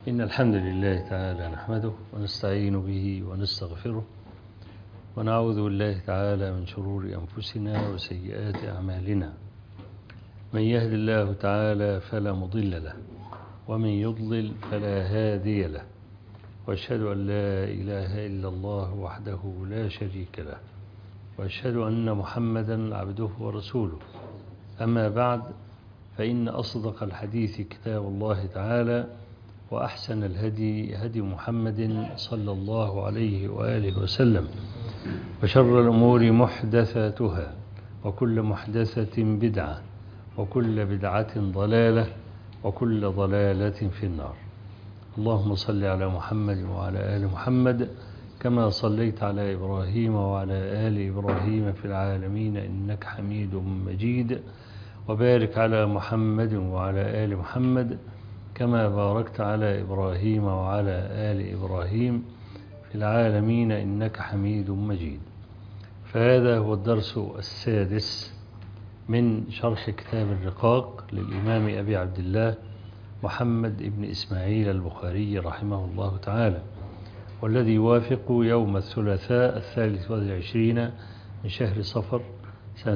إن الحمد لله تعالى نحمده ونستعين به ونستغفره ونعوذ بالله تعالى من شرور أنفسنا وسيئات أعمالنا. من يهد الله تعالى فلا مضل له ومن يضلل فلا هادي له، وأشهد أن لا إله إلا الله وحده لا شريك له، وأشهد أن محمدا عبده ورسوله. أما بعد، فإن أصدق الحديث كتاب الله تعالى، وأحسن الهدي هدي محمد صلى الله عليه وآله وسلم، وشر الأمور محدثاتها، وكل محدثة بدعة، وكل بدعة ضلالة، وكل ضلالة في النار. اللهم صل على محمد وعلى آل محمد كما صليت على إبراهيم وعلى آل إبراهيم في العالمين إنك حميد مجيد، وبارك على محمد وعلى آل محمد كما باركت على إبراهيم وعلى آل إبراهيم في العالمين إنك حميد مجيد. فهذا هو الدرس السادس من شرح كتاب الرقاق للإمام أبي عبد الله محمد بن إسماعيل البخاري رحمه الله تعالى، والذي يوافق يوم الثلاثاء 23 من شهر صفر سنة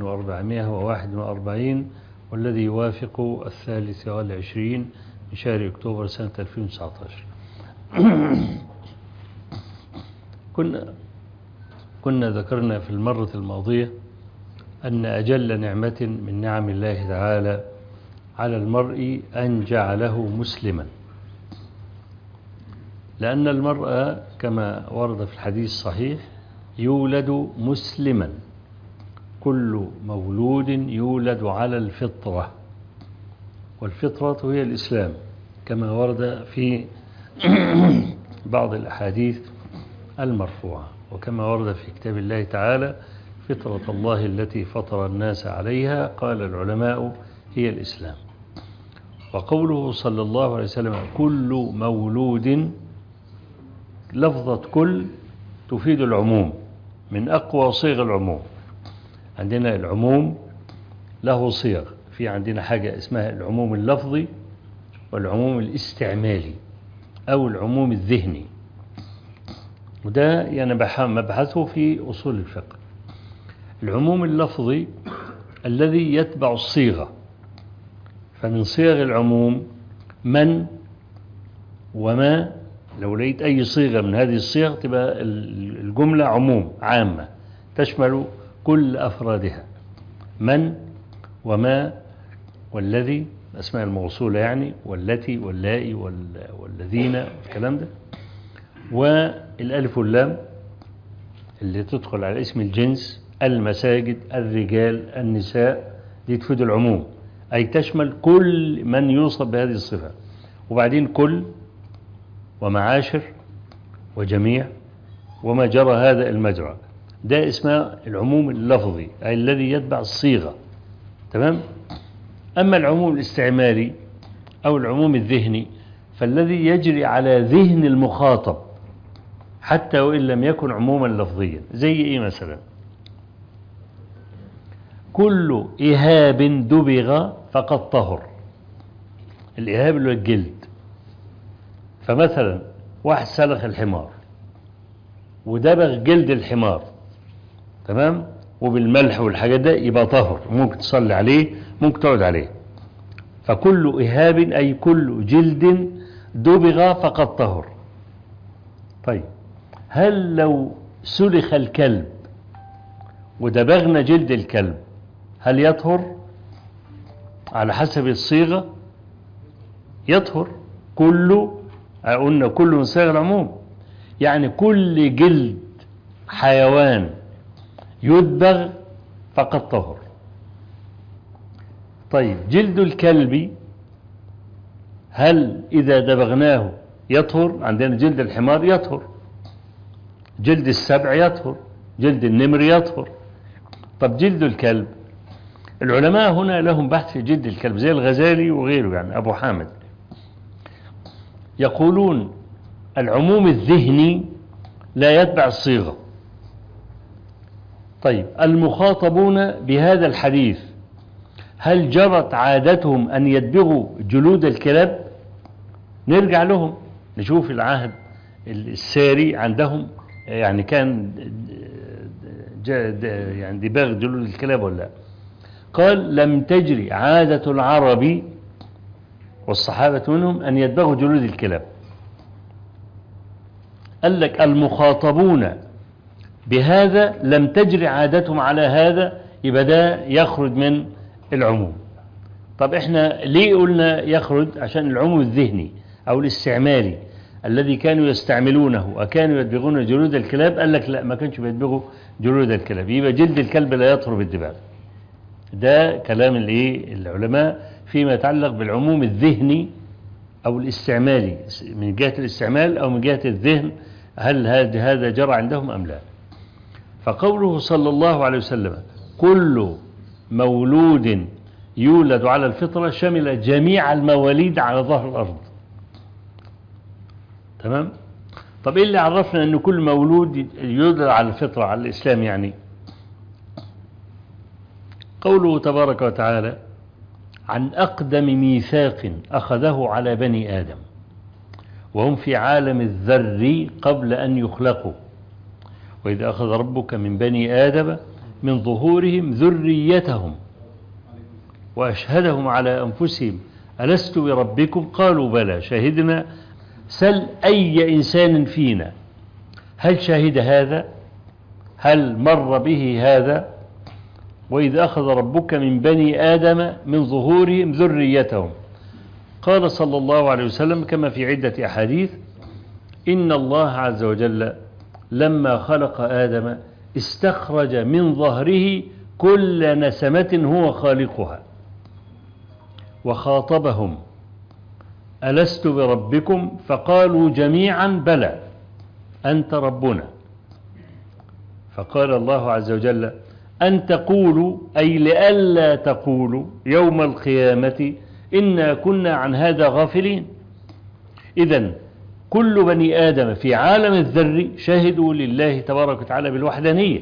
1441، والذي يوافق 23 من شهر أكتوبر سنة 2019. كنا ذكرنا في المرة الماضية أن أجل نعمة من نعم الله تعالى على المرء أن جعله مسلما، لأن المرء كما ورد في الحديث الصحيح يولد مسلما، كل مولود يولد على الفطرة، والفطرة هي الإسلام كما ورد في بعض الأحاديث المرفوعة، وكما ورد في كتاب الله تعالى: فطرة الله التي فطر الناس عليها، قال العلماء هي الإسلام. وقوله صلى الله عليه وسلم كل مولود، لفظة كل تفيد العموم من أقوى صيغ العموم. عندنا العموم له صيغ، في عندنا حاجة اسمها العموم اللفظي والعموم الاستعمالي أو العموم الذهني، وده يعني مبحثه في أصول الفقه. العموم اللفظي الذي يتبع الصيغة، فمن صيغ العموم من وما. لو لقيت أي صيغة من هذه الصيغ تبقى الجملة عموم عامة تشمل كل أفرادها: من وما والذي، الأسماء الموصولة يعني، والتي واللائي والذين، الكلام ده. والألف واللام اللي تدخل على اسم الجنس: المساجد، الرجال، النساء، دي تفيد العموم، أي تشمل كل من يوصف بهذه الصفة. وبعدين كل ومعاشر وجميع وما جرى هذا المجرى، ده اسمه العموم اللفظي، أي الذي يتبع الصيغة. تمام؟ أما العموم الاستعمالي أو العموم الذهني فالذي يجري على ذهن المخاطب حتى وإن لم يكن عموما لفظيا. زي إيه مثلا؟ كل إهاب دبغ فقد طهر. الإهاب اللي هو الجلد. فمثلا واحد سلخ الحمار ودبغ جلد الحمار، تمام، وبالملح والحاجات ده، يبقى طهر، ممكن تصلي عليه، ممكن تقعد عليه. فكل إهاب أي كل جلد دبغ فقد طهر. طيب، هل لو سلخ الكلب ودبغنا جلد الكلب هل يطهر؟ على حسب الصيغة يطهر. قلنا كل من صيغ العموم، يعني كل جلد حيوان يدبغ فقد طهر. طيب، جلد الكلب هل إذا دبغناه يطهر؟ عندنا جلد الحمار يطهر، جلد السبع يطهر، جلد النمر يطهر. طب جلد الكلب، العلماء هنا لهم بحث في جلد الكلب زي الغزالي وغيره، يعني أبو حامد، يقولون العموم الذهني لا يتبع الصيغة. طيب، المخاطبون بهذا الحديث هل جرت عادتهم أن يدبغوا جلود الكلاب؟ نرجع لهم نشوف العهد الساري عندهم يعني كان يعني دباغ جلود الكلاب ولا لا. قال لم تجري عادة العرب والصحابة منهم أن يدبغوا جلود الكلاب. قال لك المخاطبون بهذا لم تجري عادتهم على هذا، يبقى ده يخرج من العموم. طب احنا ليه قلنا يخرج؟ عشان العموم الذهني أو الاستعمالي الذي كانوا يستعملونه وكانوا يدبغون جلود الكلاب. قال لك لا، ما كانش بيدبغوا جلود الكلاب، يبقى جلد الكلب لا يطهر بالدباغ. ده كلام العلماء فيما يتعلق بالعموم الذهني أو الاستعمالي، من جهة الاستعمال أو من جهة الذهن، هل هذا جرى عندهم أم لا. فقوله صلى الله عليه وسلم كل مولود يولد على الفطرة شمل جميع المواليد على ظهر الأرض. تمام؟ طب إيه اللي عرفنا أن كل مولود يولد على الفطرة على الإسلام؟ يعني قوله تبارك وتعالى عن أقدم ميثاق أخذه على بني آدم وهم في عالم الذر قبل أن يخلقوا، وإذا أخذ ربك من بني آدم من ظهورهم ذريتهم وأشهدهم على أنفسهم ألست بربكم قالوا بلى شهدنا. سل أي إنسان فينا هل شهد هذا؟ هل مر به هذا؟ وإذا أخذ ربك من بني آدم من ظهورهم ذريتهم. قال صلى الله عليه وسلم كما في عدة أحاديث إن الله عز وجل لما خلق آدم استخرج من ظهره كل نسمة هو خالقها وخاطبهم ألست بربكم فقالوا جميعا بلى أنت ربنا. فقال الله عز وجل أن تقولوا أي لئلا تقولوا يوم القيامة إنا كنا عن هذا غافلين. إذن كل بني آدم في عالم الذر شهدوا لله تبارك وتعالى بالوحدانية.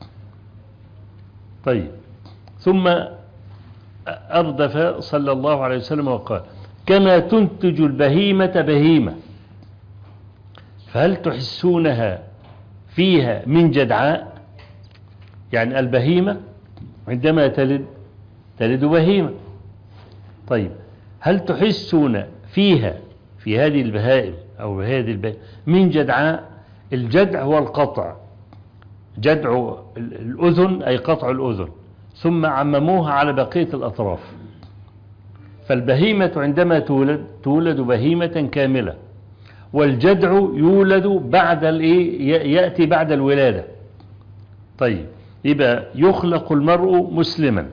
طيب ثم أردف صلى الله عليه وسلم وقال كما تنتج البهيمة بهيمة فهل تحسونها فيها من جدعاء؟ يعني البهيمة عندما تلد بهيمة. طيب هل تحسون فيها في هذه البهائم أو هذه البهائم من جدعاء؟ الجدع هو القطع، جدع الأذن أي قطع الأذن، ثم عمموها على بقية الأطراف. فالبهيمة عندما تولد بهيمة كاملة، والجدع يولد بعد يأتي بعد الولادة. طيب يبقى يخلق المرء مسلما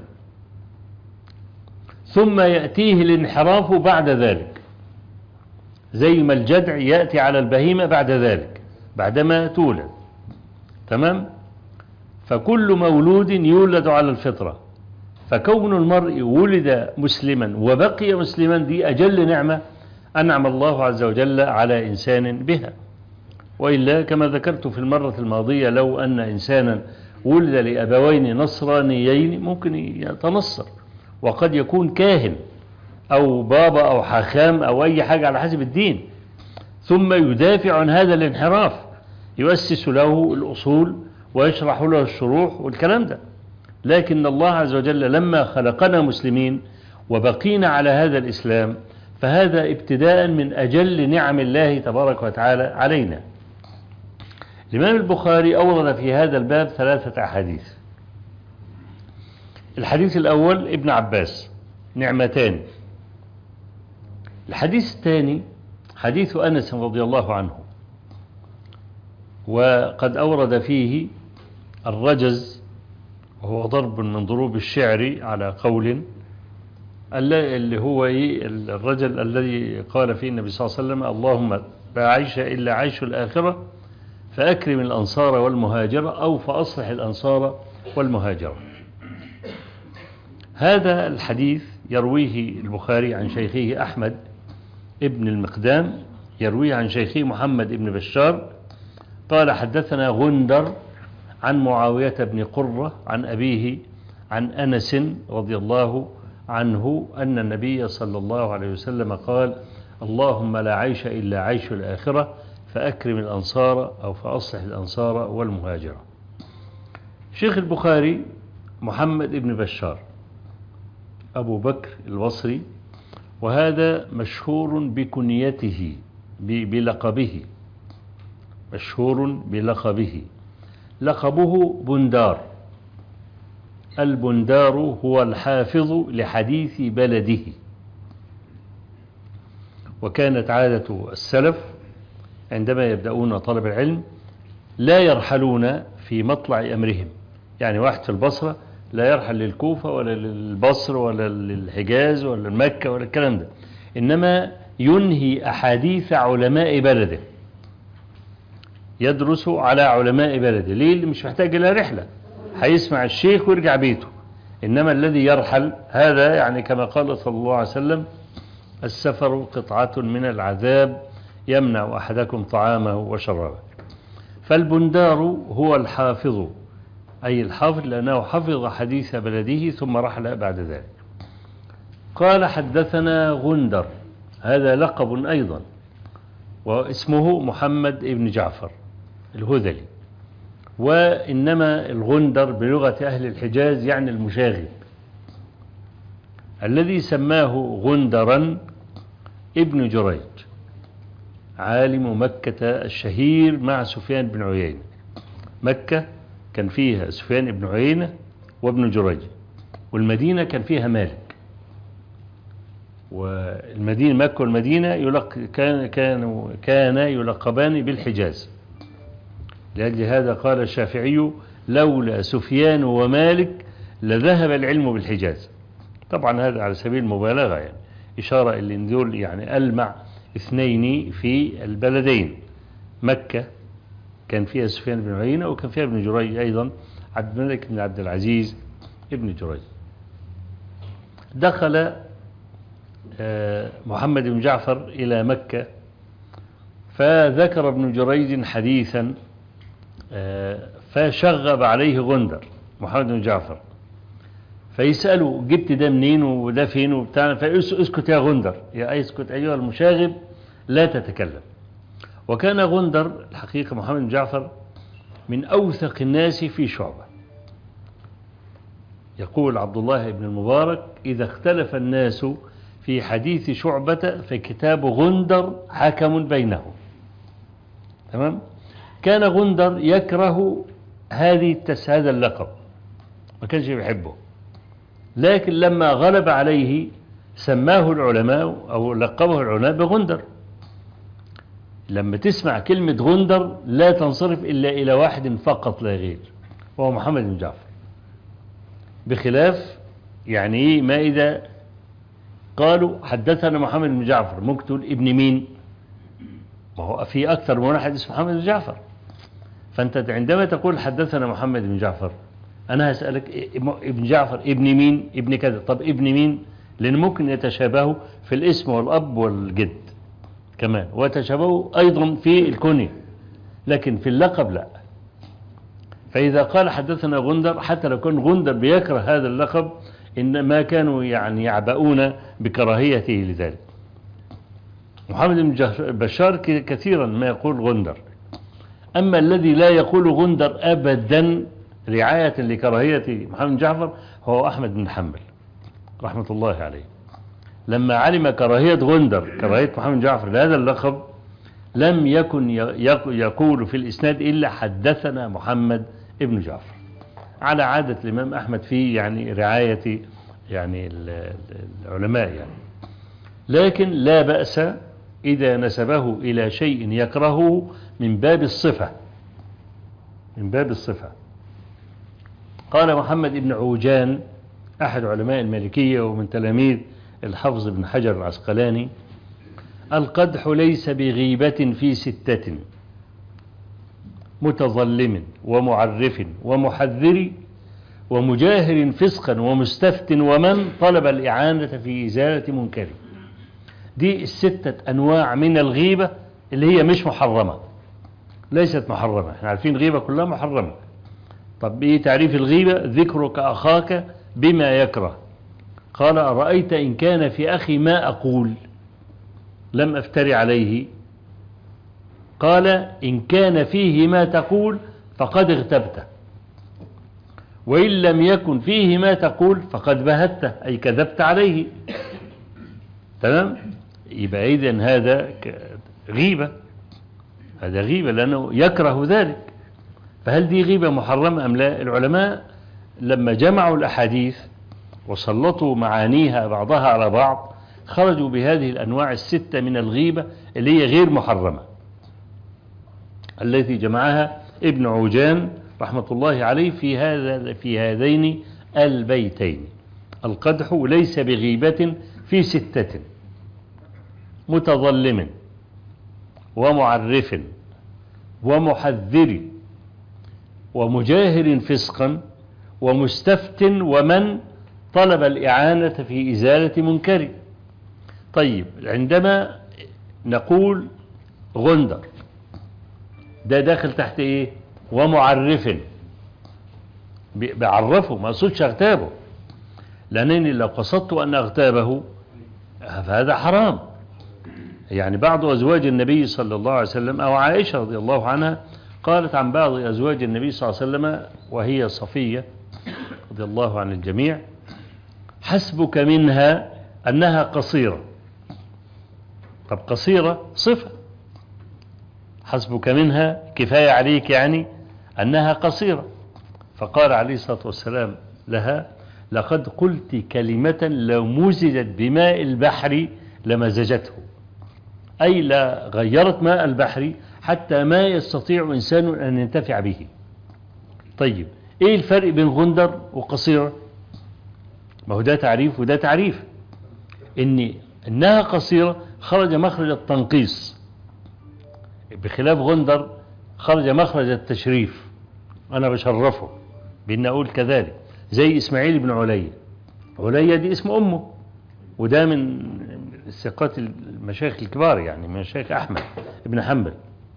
ثم يأتيه الانحراف بعد ذلك، زي ما الجدع يأتي على البهيمة بعد ذلك بعدما تولد. تمام؟ فكل مولود يولد على الفطرة، فكون المرء ولد مسلما وبقي مسلما دي أجل نعمة أنعم الله عز وجل على إنسان بها. وإلا كما ذكرت في المرة الماضية لو أن إنسانا ولد لأبوين نصرانيين ممكن يتنصر، وقد يكون كاهن أو بابا أو حاخام أو أي حاجة على حسب الدين، ثم يدافع عن هذا الانحراف، يؤسس له الأصول ويشرح له الشروح والكلام ده. لكن الله عز وجل لما خلقنا مسلمين وبقينا على هذا الإسلام فهذا ابتداء من أجل نعم الله تبارك وتعالى علينا. الإمام البخاري أورد في هذا الباب 3 أحاديث. الحديث الأول ابن عباس نعمتان. الحديث الثاني حديث أنس رضي الله عنه، وقد أورد فيه الرجز وهو ضرب من ضروب الشعر على قول اللي هو الرجل الذي قال فيه النبي صلى الله عليه وسلم اللهم لا عيش إلا عيش الآخرة فأكرم الأنصار والمهاجرة أو فأصلح الأنصار والمهاجرة. هذا الحديث يرويه البخاري عن شيخه أحمد ابن المقدام، يرويه عن شيخه محمد ابن بشار قال حدثنا غندر عن معاوية بن قرة عن أبيه عن أنس رضي الله عنه أن النبي صلى الله عليه وسلم قال اللهم لا عيش إلا عيش الآخرة فأكرم الأنصار أو فأصلح الأنصار والمهاجرة. شيخ البخاري محمد بن بشار أبو بكر البصري، وهذا مشهور بكنيته بلقبه، مشهور بلقبه، لقبه بندار. البندار هو الحافظ لحديث بلده. وكانت عادة السلف عندما يبدأون طلب العلم لا يرحلون في مطلع أمرهم، يعني واحد في البصرة لا يرحل للكوفة ولا للبصر ولا للحجاز ولا مكة ولا الكلام ده، إنما ينهي أحاديث علماء بلده، يدرس على علماء بلده. ليه؟ اللي مش محتاج إلى رحلة، هيسمع الشيخ ويرجع بيته. إنما الذي يرحل هذا يعني كما قال صلى الله عليه وسلم: السفر قطعة من العذاب يمنع أحدكم طعامه وشرابه. فالبندار هو الحافظ، أي الحافظ لأنه حفظ حديث بلده ثم رحل بعد ذلك. قال: حدثنا غندر، هذا لقب أيضا، واسمه محمد بن جعفر الهذلي، وإنما الغندر بلغة أهل الحجاز يعني المشاغب. الذي سماه غندرا ابن جريج عالم مكة الشهير مع سفيان بن عيينة. مكة كان فيها سفيان بن عيينة وابن جريج، والمدينة كان فيها مالك. والمدينة مكة والمدينة كان يلقبان بالحجاز. لأجل هذا قال الشافعي: لولا سفيان ومالك لذهب العلم بالحجاز. طبعا هذا على سبيل المبالغة، يعني إشارة إلى أن دول يعني ألمع اثنين في البلدين. مكة كان فيها سفيان بن عيينة وكان فيها ابن جريج أيضا، عبد الملك بن عبد العزيز ابن جريج. دخل محمد بن جعفر إلى مكة، فذكر ابن جريج حديثا فشغب عليه غندر محمد بن جعفر، فيسأله: جبت ده منين وده فين وبتاع؟ فاسكت يا غندر، يا اسكت أيها المشاغب لا تتكلم. وكان غندر الحقيقة محمد بن جعفر من أوثق الناس في شعبة. يقول عبد الله بن المبارك: إذا اختلف الناس في حديث شعبة فكتاب غندر حكم بينهم. تمام؟ كان غندر يكره هذا اللقب، ما كانش بيحبه، لكن لما غلب عليه سماه العلماء أو لقبه العلماء بغندر. لما تسمع كلمة غندر لا تنصرف إلا إلى واحد فقط لا غير، وهو محمد بن جعفر. بخلاف يعني إيه ما إذا قالوا حدثنا محمد بن جعفر، ممكن تقول ابن مين؟ ما هو في أكثر من واحد اسمه محمد بن جعفر. فأنت عندما تقول حدثنا محمد بن جعفر، أنا هسألك ابن جعفر ابن مين؟ ابن كذا. طب ابن مين؟ لأن ممكن يتشابهوا في الاسم والأب والجد كمان، ويتشابهوا أيضا في الكنية، لكن في اللقب لا. فإذا قال حدثنا غندر، حتى لو كان غندر بيكره هذا اللقب، إنما كانوا يعني يعبؤون بكراهيته لذلك. محمد بن بشار كثيرا ما يقول غندر. أما الذي لا يقول غندر أبدا رعاية لكراهية محمد بن جعفر هو أحمد بن حنبل رحمة الله عليه. لما علم كراهية غندر، كراهية محمد بن جعفر لهذا اللقب، لم يكن يقول في الإسناد إلا حدثنا محمد بن جعفر، على عادة الإمام أحمد في يعني رعاية يعني العلماء يعني. لكن لا بأس إذا نسبه إلى شيء يكرهه من باب الصفة، من باب الصفة. قال محمد بن عوجان أحد علماء المالكية ومن تلاميذ الحافظ بن حجر العسقلاني: القدح ليس بغيبة في 6: متظلم ومعرف ومحذر ومجاهر فسقا ومستفت ومن طلب الإعانة في إزالة منكر. دي 6 أنواع من الغيبة اللي هي مش محرمة، ليست محرمة. احنا عارفين الغيبة كلها محرمة. طب ايه تعريف الغيبة؟ ذكرك أخاك بما يكره. قال: أرأيت إن كان في أخي ما أقول. لم أفتري عليه. قال إن كان فيه ما تقول فقد اغتبته، وإن لم يكن فيه ما تقول فقد بهته، أي كذبت عليه. تمام. يبقى إذن هذا غيبة، هذا غيبة لأنه يكره ذلك. فهل دي غيبة محرمة أم لا؟ العلماء لما جمعوا الأحاديث وسلطوا معانيها بعضها على بعض خرجوا بهذه الأنواع الستة من الغيبة اللي هي غير محرمة، التي جمعها ابن عوجان رحمة الله عليه في هذين البيتين. القدح ليس بغيبة في ستة: متظلم، ومعرف، ومحذر، ومجاهر فسقا، ومستفت، ومن طلب الإعانة في إزالة منكر. طيب، عندما نقول غندر ده داخل تحت إيه؟ ومعرف، بعرفه، ما أقصدش أغتابه، لأنني لو قصدت أن أغتابه فهذا حرام. يعني بعض أزواج النبي صلى الله عليه وسلم أو عائشة رضي الله عنها قالت عن بعض أزواج النبي صلى الله عليه وسلم وهي صفية رضي الله عن الجميع: حسبك منها أنها قصيرة. طب قصيرة صفة، حسبك منها كفاية عليك يعني أنها قصيرة. فقال عليه الصلاة والسلام لها: لقد قلت كلمة لو مزجت بماء البحر لمزجته، أي لا غيرت ماء البحر حتى ما يستطيع إنسان أن ينتفع به. طيب، إيه الفرق بين غندر وقصيرة؟ ما هو ده تعريف وده تعريف. إنها قصيرة خرج مخرج التنقيص، بخلاف غندر خرج مخرج التشريف، أنا بشرفه بأن أقول كذلك. زي إسماعيل بن علية، علية دي اسم أمه، وده من الثقات المشايخ الكبار، يعني من مشايخ أحمد بن حنبل.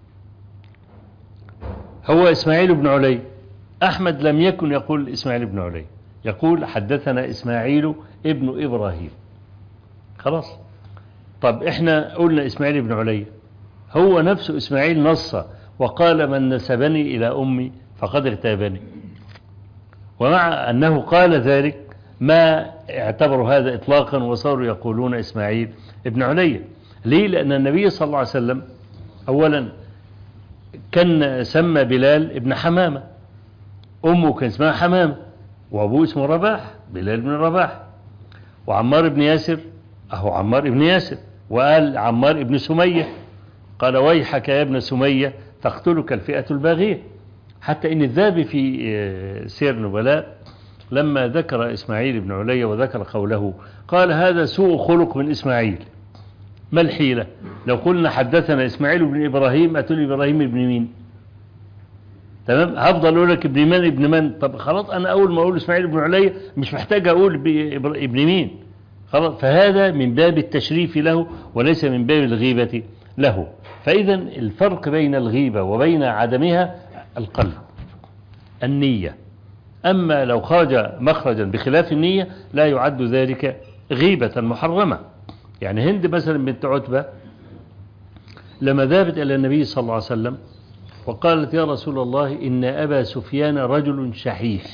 هو إسماعيل بن علي، أحمد لم يكن يقول إسماعيل بن علي، يقول حدثنا إسماعيل ابن إبراهيم. خلاص. طب إحنا قلنا إسماعيل بن علي، هو نفسه إسماعيل نص وقال: من نسبني إلى أمي فقد اغتابني. ومع أنه قال ذلك ما اعتبروا هذا إطلاقا وصاروا يقولون إسماعيل ابن علي. ليه؟ لأن النبي صلى الله عليه وسلم أولا كان سمى بلال ابن حمامة، أمه كان اسمها حمامة، وأبوه اسمه رباح، بلال بن رباح. وعمار بن ياسر أهو عمار ابن ياسر، وقال عمار ابن سمية، قال: ويحك يا ابن سمية تقتلك الفئة الباغية. حتى إن الذهبي في سير النبلاء لما ذكر إسماعيل بن علي وذكر قوله قال: هذا سوء خلق من إسماعيل. ما الحيلة؟ لو قلنا حدثنا إسماعيل بن إبراهيم أتولي إبراهيم ابن مين؟ تمام، هفضل أقول لك ابن من ابن من. طب خلاص، أنا أول ما أقول إسماعيل بن علي مش محتاج أقول ابن مين، خلاص. فهذا من باب التشريف له وليس من باب الغيبة له. فإذا الفرق بين الغيبة وبين عدمها القلب، النية. أما لو خرج مخرجا بخلاف النية لا يعد ذلك غيبة محرمة. يعني هند مثلا بنت عتبة لما ذهبت إلى النبي صلى الله عليه وسلم وقالت: يا رسول الله، إن أبا سفيان رجل شحيح،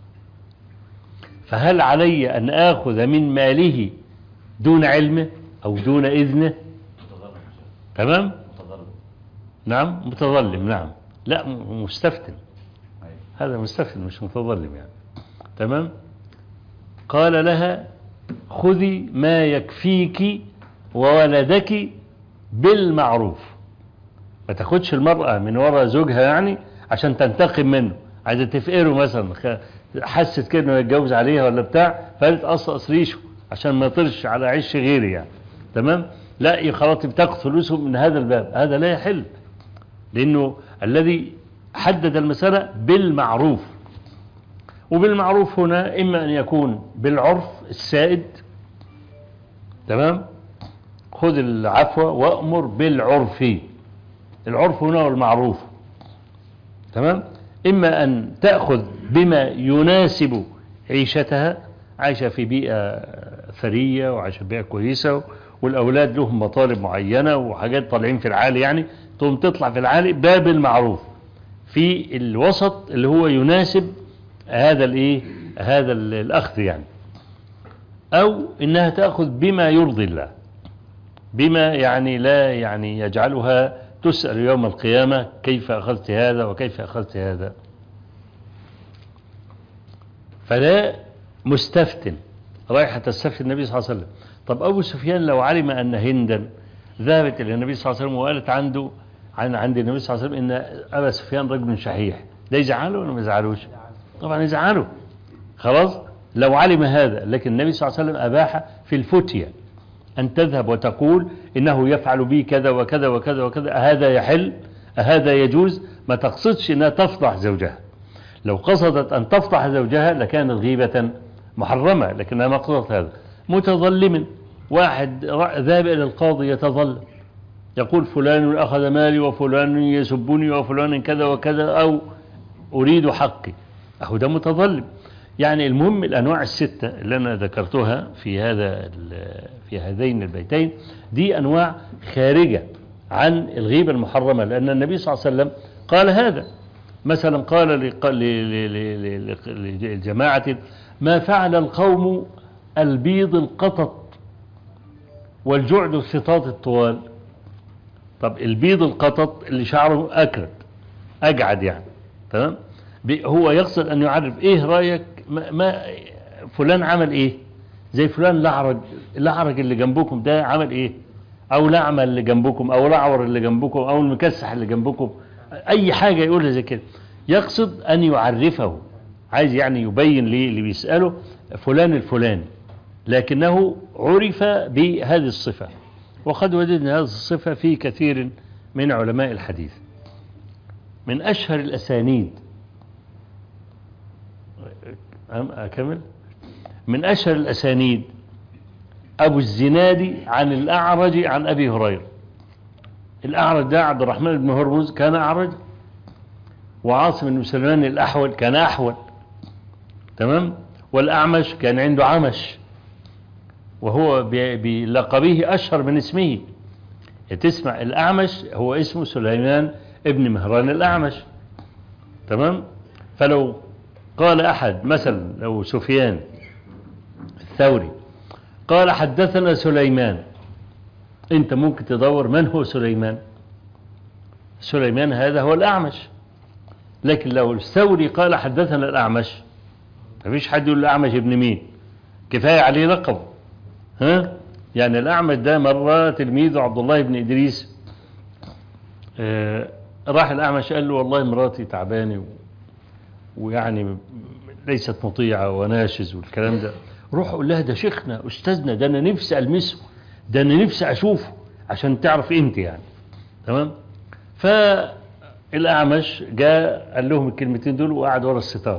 فهل علي أن آخذ من ماله دون علمه أو دون إذنه؟ تمام؟ نعم، متظلم. نعم، لا، مستفتن، هذا مستفتن مش متظلم يعني. تمام. قال لها: خذي ما يكفيك وولدك بالمعروف. ما تاخدش المرأة من وراء زوجها يعني عشان تنتقم منه، عايزة تفقره مثلا، حست كده انه يتجوز عليها ولا بتاع، فقالت قص ريشه عشان ما يطرش على عش غيري يعني. تمام. لا، خلاص بتاخد فلوسه من هذا الباب، هذا لا يحل، لأنه الذي حدد المسألة بالمعروف. وبالمعروف هنا إما أن يكون بالعرف السائد، تمام، خذ العفو وأمر بالعرف، العرف هنا والمعروف، تمام. إما أن تأخذ بما يناسب عيشتها، عايشة في بيئة ثرية وعايشة في بيئة كويسة والأولاد لهم مطالب معينة وحاجات طالعين في العالي، يعني تقوم تطلع في العالي باب المعروف في الوسط اللي هو يناسب هذا هذا الأخذ يعني، أو إنها تأخذ بما يرضي الله، بما يعني لا يعني يجعلها تسأل يوم القيامة كيف أخذت هذا وكيف أخذت هذا. فلا مستفتن رايحة تستفتي النبي صلى الله عليه وسلم. طب أبو سفيان لو علم أن هندا ذهبت إلى النبي صلى الله عليه وسلم وقالت عند النبي صلى الله عليه وسلم إن أبا سفيان رجل شحيح، ده يزعله ولا ما يزعلوش؟ طبعا يزعله. خلاص لو علم هذا، لكن النبي صلى الله عليه وسلم أباح في الفتية أن تذهب وتقول إنه يفعل بي كذا وكذا وكذا وكذا، أهذا يحل أهذا يجوز، ما تقصدش أنها تفضح زوجها. لو قصدت أن تفضح زوجها لكانت غيبة محرمة، لكنها ما قصدت هذا. متظلم، واحد ذهب إلى القاضي يتظلم يقول فلان أخذ مالي وفلان يسبني وفلان كذا وكذا، أو أريد حقي، أهو ده متظلم. يعني المهم الأنواع الستة اللي أنا ذكرتها في هذين البيتين دي أنواع خارجة عن الغيبة المحرمة، لأن النبي صلى الله عليه وسلم قال هذا. مثلا قال للجماعة ما فعل القوم البيض القطط والجعد السطاط الطوال. طب البيض القطط اللي شعره أجعد يعني، تمام، هو يقصد أن يعرف إيه رأيك ما فلان عمل إيه، زي فلان الأعرج اللي جنبكم ده عمل إيه، أو الأعمى اللي جنبكم، أو الأعور اللي جنبكم، أو المكسح اللي جنبكم، أي حاجة يقولها زي كده. يقصد أن يعرفه، عايز يعني يبين لي اللي بيسأله فلان الفلاني، لكنه عرف بهذه الصفة. وقد وجدنا هذه الصفة في كثير من علماء الحديث. من أشهر الأسانيد، أكمل، من أشهر الأسانيد أبو الزناد عن الأعرج عن أبي هريرة. الأعرج ده عبد الرحمن بن هرمز كان أعرج، وعاصم بن سليمان الأحول كان أحول، تمام، والأعمش كان عنده عمش، وهو بلقبه أشهر من اسمه. تسمع الأعمش هو اسمه سليمان ابن مهران الأعمش، تمام. فلو قال أحد مثلا، لو سفيان الثوري قال حدثنا سليمان، أنت ممكن تدور من هو سليمان. سليمان هذا هو الأعمش. لكن لو الثوري قال حدثنا الأعمش، مفيش حد يقول الأعمش ابن مين، كفاية عليه لقب. يعني الأعمش ده مرة تلميذه عبد الله بن إدريس راح الأعمش قال له والله مراتي تعباني ويعني ليست مطيعة وناشز والكلام ده، روح قول لها ده شيخنا أستاذنا، ده أنا نفسي ألمسه، ده أنا نفسي أشوفه عشان تعرف أنت يعني، تمام. فالأعمش جاء قال لهم الكلمتين دول وقعد ورا الستار.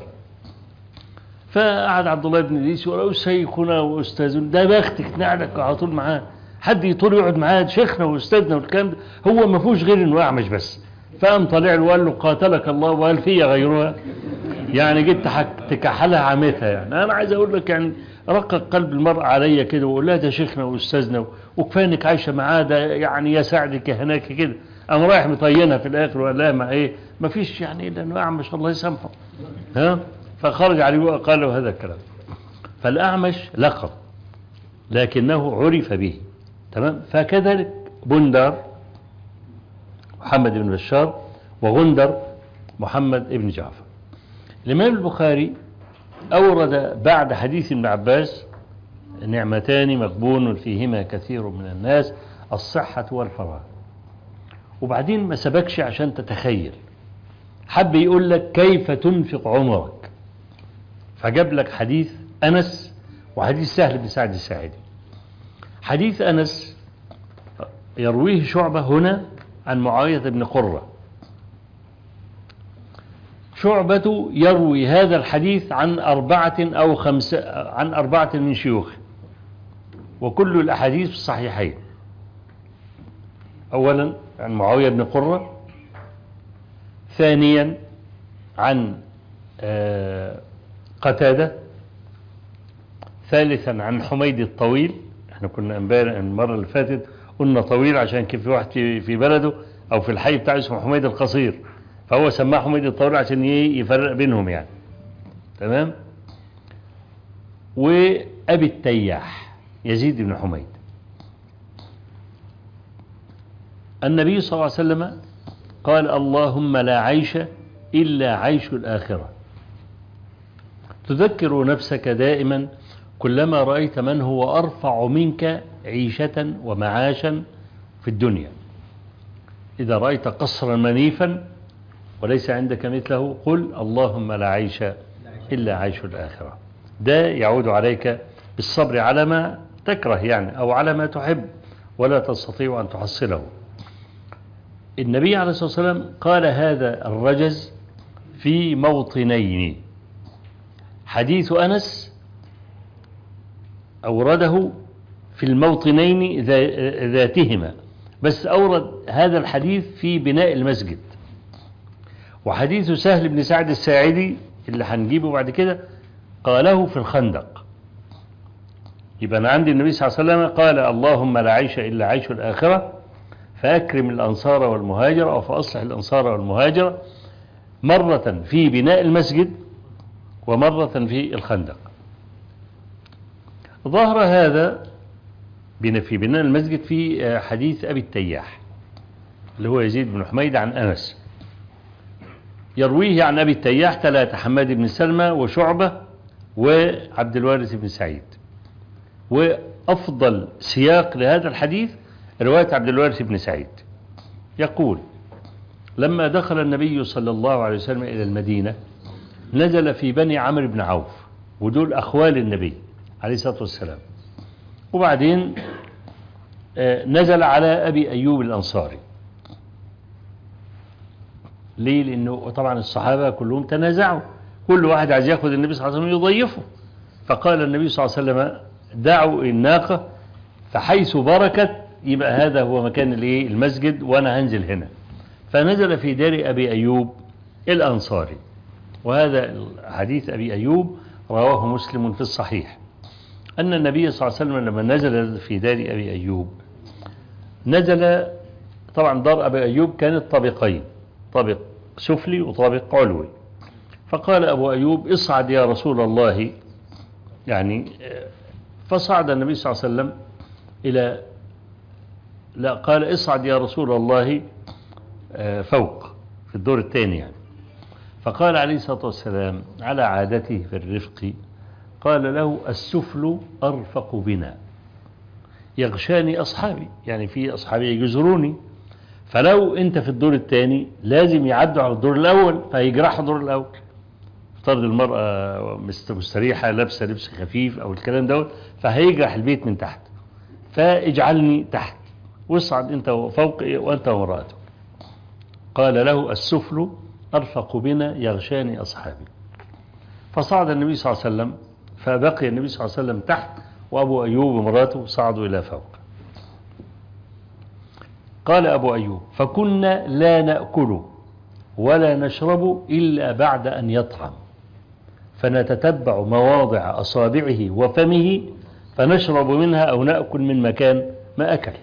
فقعد عبد الله بن إدريس وقال شيخنا وأستاذنا، ده بختك نعلك على طول معاه، حد يطول يقعد معاه شيخنا وأستاذنا والكلام ده، هو ما فيهوش غير إنه أعمش بس. فقام طلع له وقال له قاتلك الله وهل في غيرها، يعني جيت تكحلها عمتها. يعني أنا عايز أقول لك يعني رقق قلب المرأة عليا كده وقول لها ده شيخنا وأستاذنا وكفاية إنك عايشة معاه، ده يعني يساعدك هناك كده. قام رايح مطينها في الآخر وقال لها ما إيه ما فيش يعني إلا إنه أعمش الله يسامحه. فخرج عليه وقال له هذا الكلام. فالأعمش لقب لكنه عرف به، تمام. فكذلك بندر محمد بن بشار، وغندر محمد بن جعفر. الإمام البخاري أورد بعد حديث ابن عباس نعمتان مغبون فيهما كثير من الناس، الصحة والفراغ. وبعدين ما سبكش عشان تتخيل، حب يقول لك كيف تنفق عمرك، فجاب لك حديث أنس وحديث سهل بن سعد الساعدي. حديث أنس يرويه شعبة هنا عن معاوية بن قرة. شعبة يروي هذا الحديث عن 4 أو 5 عن 4 من شيوخه، وكل الأحاديث في الصحيحين. أولا عن معاوية بن قرة، ثانيا عن قتادة، ثالثا عن حميد الطويل احنا كنا امبارح المرة اللي فاتت قلنا طويل عشان كان في واحد في بلده أو في الحي بتاعه اسمه حميد القصير، فهو سماه حميد الطويل عشان يفرق بينهم يعني. تمام. وأبي التياح يزيد بن حميد، النبي صلى الله عليه وسلم قال اللهم لا عيش إلا عيش الآخرة. تذكر نفسك دائما كلما رأيت من هو أرفع منك عيشة ومعاشا في الدنيا. إذا رأيت قصرا منيفا وليس عندك مثله قل اللهم لا عيش إلا عيش الآخرة. ده يعود عليك بالصبر على ما تكره يعني، أو على ما تحب ولا تستطيع أن تحصله. النبي عليه الصلاة والسلام قال هذا الرجز في موطنين. حديث أنس أورده في الموطنين ذاتهما، بس أورد هذا الحديث في بناء المسجد. وحديث سهل بن سعد الساعدي اللي هنجيبه بعد كده قاله في الخندق. يبقى أنا عندي النبي صلى الله عليه وسلم قال اللهم لا عيش إلا عيش الآخرة، فأكرم الأنصار والمهاجر أو فأصلح الأنصار والمهاجر، مرة في بناء المسجد ومرة في الخندق. ظهر هذا في بناء المسجد في حديث أبي التياح اللي هو يزيد بن حميد عن أنس، يرويه عن أبي التياح ثلاثة: حماد بن سلمة وشعبة وعبد الوارث بن سعيد. وأفضل سياق لهذا الحديث رواية عبد الوارث بن سعيد، يقول لما دخل النبي صلى الله عليه وسلم إلى المدينة نزل في بني عمرو بن عوف، ودول أخوال النبي عليه الصلاة والسلام. وبعدين نزل على أبي أيوب الأنصاري. ليه؟ لأنه طبعا الصحابة كلهم تنازعوا، كل واحد عايز يأخذ النبي صلى الله عليه وسلم يضيفه. فقال النبي صلى الله عليه وسلم دعوا الناقة فحيث بركت يبقى هذا هو مكان المسجد وأنا هنزل هنا. فنزل في دار أبي أيوب الأنصاري. وهذا حديث أبي أيوب رواه مسلم في الصحيح، أن النبي صلى الله عليه وسلم لما نزل في دار أبي أيوب نزل، طبعا دار أبي أيوب كانت طابقين، طابق سفلي وطابق علوي. فقال أبو أيوب اصعد يا رسول الله، يعني فصعد النبي صلى الله عليه وسلم إلى، لا قال اصعد يا رسول الله فوق في الدور الثاني يعني. فقال عليه الصلاة والسلام على عادته في الرفق قال له السفل أرفق بنا يغشاني أصحابي، يعني في أصحابي يجزروني، فلو أنت في الدور الثاني لازم يعدوا على الدور الأول فيجرحوا الدور الأول. افترض المرأة مستريحة لابسة لبس خفيف أو الكلام دوت فهيجرح البيت من تحت، فاجعلني تحت واصعد أنت فوق وأنت ومرأتك. قال له السفل أرفق بنا يغشاني أصحابي. فصعد النبي صلى الله عليه وسلم، فبقي النبي صلى الله عليه وسلم تحت وأبو أيوب ومراته صعدوا إلى فوق. قال أبو أيوب فكنا لا نأكل ولا نشرب إلا بعد أن يطعم، فنتتبع مواضع أصابعه وفمه فنشرب منها أو نأكل من مكان ما أكل.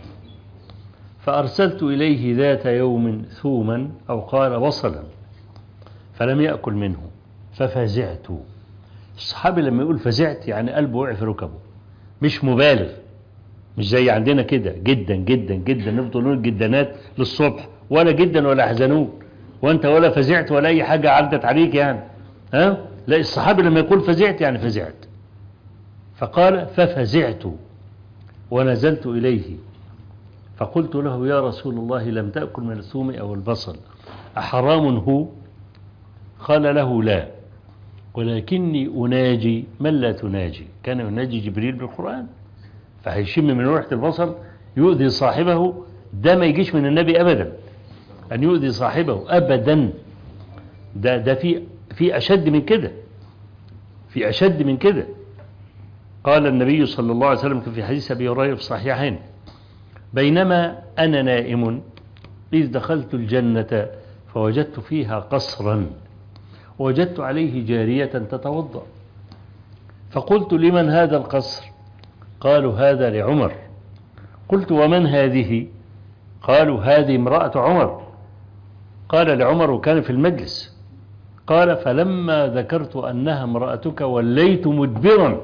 فأرسلت إليه ذات يوم ثوما أو قال بصلا فلم يأكل منه ففزعت. الصحابي لما يقول فزعت يعني قلبه وقع في ركبه، مش مبالغ، مش زي عندنا كده جدا جدا جدا نفضل نقول جدانات للصبح، ولا جدا ولا حزنون وانت ولا فزعت ولا اي حاجة عدت عليك يعني، ها؟ لا، الصحابي لما يقول فزعت يعني فزعت. فقال ففزعت ونزلت إليه فقلت له يا رسول الله لم تأكل من الثوم أو البصل أحرام هو؟ قال له لا، ولكني أناجي من لا تناجي. كان يناجي جبريل بالقرآن، فهيشم من ريحة البصل يؤذي صاحبه، ده ما يجيش من النبي أبدا أن يؤذي صاحبه أبدا. ده في أشد من كده، في أشد من كده. قال النبي صلى الله عليه وسلم في حديث أبي هريرة في الصحيحين بينما أنا نائم إذ دخلت الجنة فوجدت فيها قصرا ووجدت عليه جارية تتوضأ، فقلت لمن هذا القصر؟ قالوا هذا لعمر. قلت ومن هذه؟ قالوا هذه امرأة عمر. قال لعمر وكان في المجلس. قال فلما ذكرت أنها امرأتك وليت مدبرا.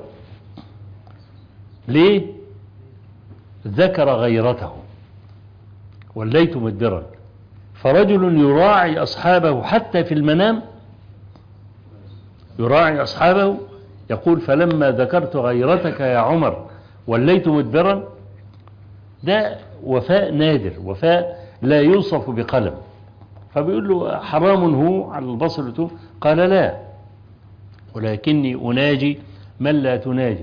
ليه؟ ذكر غيرته، وليت مدبرا. فرجل يراعي أصحابه حتى في المنام، يراعي أصحابه، يقول فلما ذكرت غيرتك يا عمر وليت مدبرا. ده وفاء نادر، وفاء لا يوصف بقلم. فبيقول له حرام هو على البصر والثوم؟ قال لا، ولكني أناجي من لا تناجي.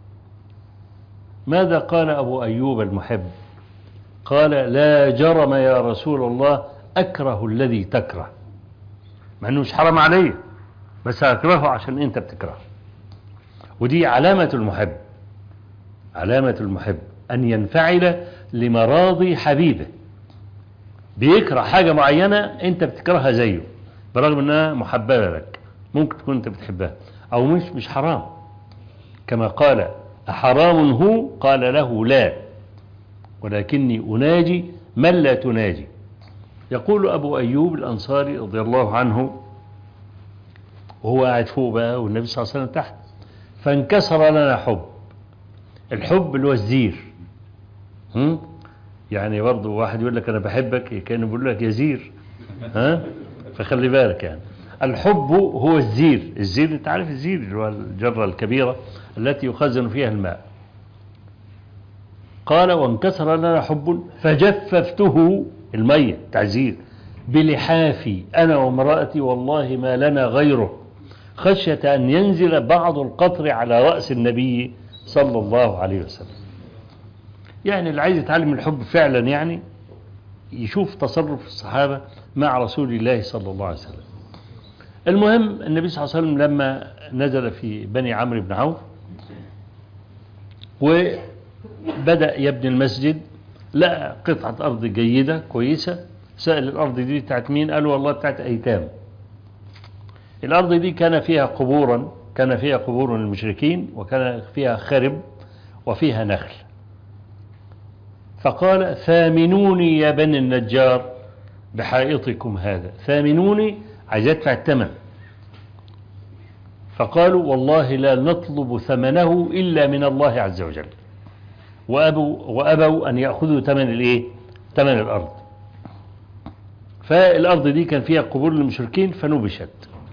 ماذا قال أبو أيوب المحب؟ قال لا جرم يا رسول الله أكره الذي تكره، مع أنه مش حرام عليه، بس أكرهه عشان أنت بتكره. ودي علامة المحب، علامة المحب أن ينفعل لمراضي حبيبه. بيكره حاجة معينة أنت بتكرهها زيه، برغم أنها محببة لك، ممكن تكون أنت بتحبها، أو مش حرام. كما قال أحرام هو؟ قال له لا، ولكني أناجي من لا تناجي. يقول أبو أيوب الأنصاري رضي الله عنه وهو قاعد فوق بقى والنبي صلى الله عليه وسلم تحت، فانكسر لنا حب. الحب اللي هو الزير. يعني برضه واحد يقول لك أنا بحبك كأنه بيقول لك يا زير. فخلي بالك، يعني الحب هو الزير. الزير انت عارف الزير اللي هو الجرة الكبيرة التي يخزن فيها الماء. قال وانكسر لنا حب فجففته، المية تعزير، بلحافي أنا وامرأتي والله ما لنا غيره، خشية أن ينزل بعض القطر على رأس النبي صلى الله عليه وسلم. يعني اللي عايز يتعلم الحب فعلا يعني يشوف تصرف الصحابة مع رسول الله صلى الله عليه وسلم. المهم النبي صلى الله عليه وسلم لما نزل في بني عمرو بن عوف وبدأ يبني المسجد، لقى قطعة أرض جيدة كويسة. سأل الأرض دي بتاعت مين؟ قالوا والله بتاعت أيتام. الأرض دي كان فيها قبورا، كان فيها قبور المشركين، وكان فيها خرب وفيها نخل. فقال ثامنوني يا بني النجار بحائطكم هذا، ثامنوني، عايز يدفع الثمن. فقالوا والله لا نطلب ثمنه إلا من الله عز وجل، وأبوا أن يأخذوا ثمن الإيه؟ ثمن الأرض. فالأرض دي كان فيها قبور المشركين فنبشت،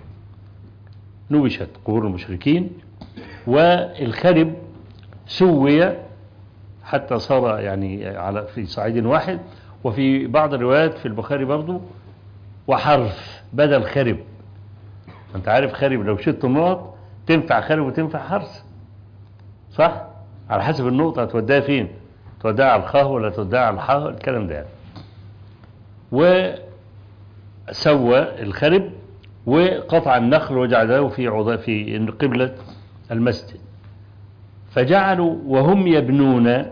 نبشت قبور المشركين، والخرب سوي حتى صار يعني على في صعيد واحد. وفي بعض الروايات في البخاري برضو وحرف بدل خرب. انت عارف خرب لو شلت النقط تنفع خرب وتنفع حرس، صح؟ على حسب النقطة هتوديها فين، توديها على الخاء ولا توديها على الحاء، الكلام ده. وسوى الخرب وقطع النخل وجعله في قبلة المسجد. فجعلوا وهم يبنون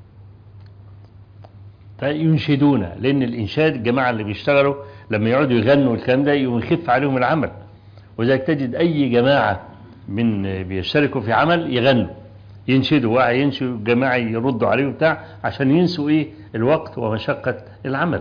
ينشدون، لأن الإنشاد الجماعة اللي بيشتغلوا لما يقعدوا يغنوا الكلام ده يخف عليهم العمل، وذلك تجد أي جماعة من بيشتركوا في عمل يغنوا ينشدوا، واحد ينشدوا جماعة يردوا عليه بتاع عشان ينسوا إيه الوقت ومشقة العمل.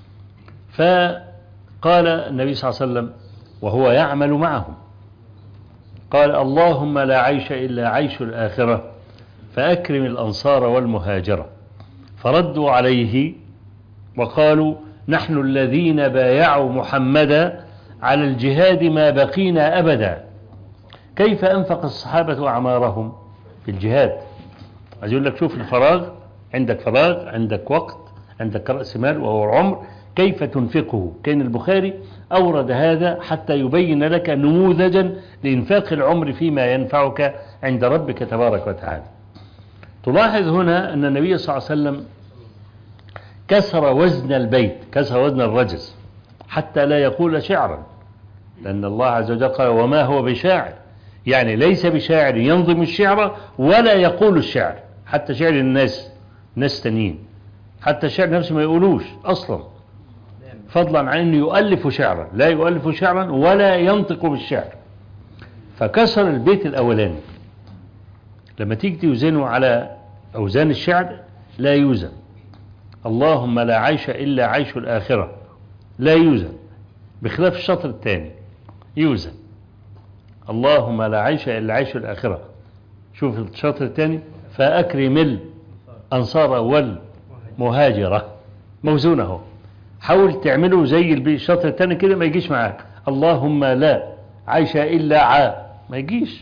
فقال النبي صلى الله عليه وسلم وهو يعمل معهم، قال اللهم لا عيش إلا عيش الآخرة فأكرم الأنصار والمهاجرة. فردوا عليه وقالوا نحن الذين بايعوا محمدا على الجهاد ما بقينا أبدا. كيف أنفق الصحابة أعمارهم في الجهاد؟ عايز يقول لك شوف الفراغ، عندك فراغ، عندك وقت، عندك رأس مال وهو العمر، كيف تنفقه؟ كان البخاري أورد هذا حتى يبين لك نموذجا لإنفاق العمر فيما ينفعك عند ربك تبارك وتعالى. تلاحظ هنا أن النبي صلى الله عليه وسلم كسر وزن البيت، كسر وزن الرجز حتى لا يقول شعرا، لأن الله عز وجل قال وما هو بشاعر، يعني ليس بشاعر ينظم الشعر ولا يقول الشعر، حتى شعر الناس ناس تانيين، حتى الشعر نفسه ما يقولوش أصلا، فضلا عن أنه يؤلف شعرا، لا يؤلف شعرا ولا ينطق بالشعر. فكسر البيت الأولاني. لما تيجي توزنه على أوزان الشعر لا يوزن. اللهم لا عيش إلا عيش الآخرة لا يوزن، بخلاف الشطر الثاني يوزن. اللهم لا عيش إلا عيش الآخرة. شوف الشطر الثاني، فأكرم الأنصار والمهاجرة، موزونه. حاول تعمله زي الشطر الثاني كده ما يجيش معاك. اللهم لا عيش إلا ما يجيش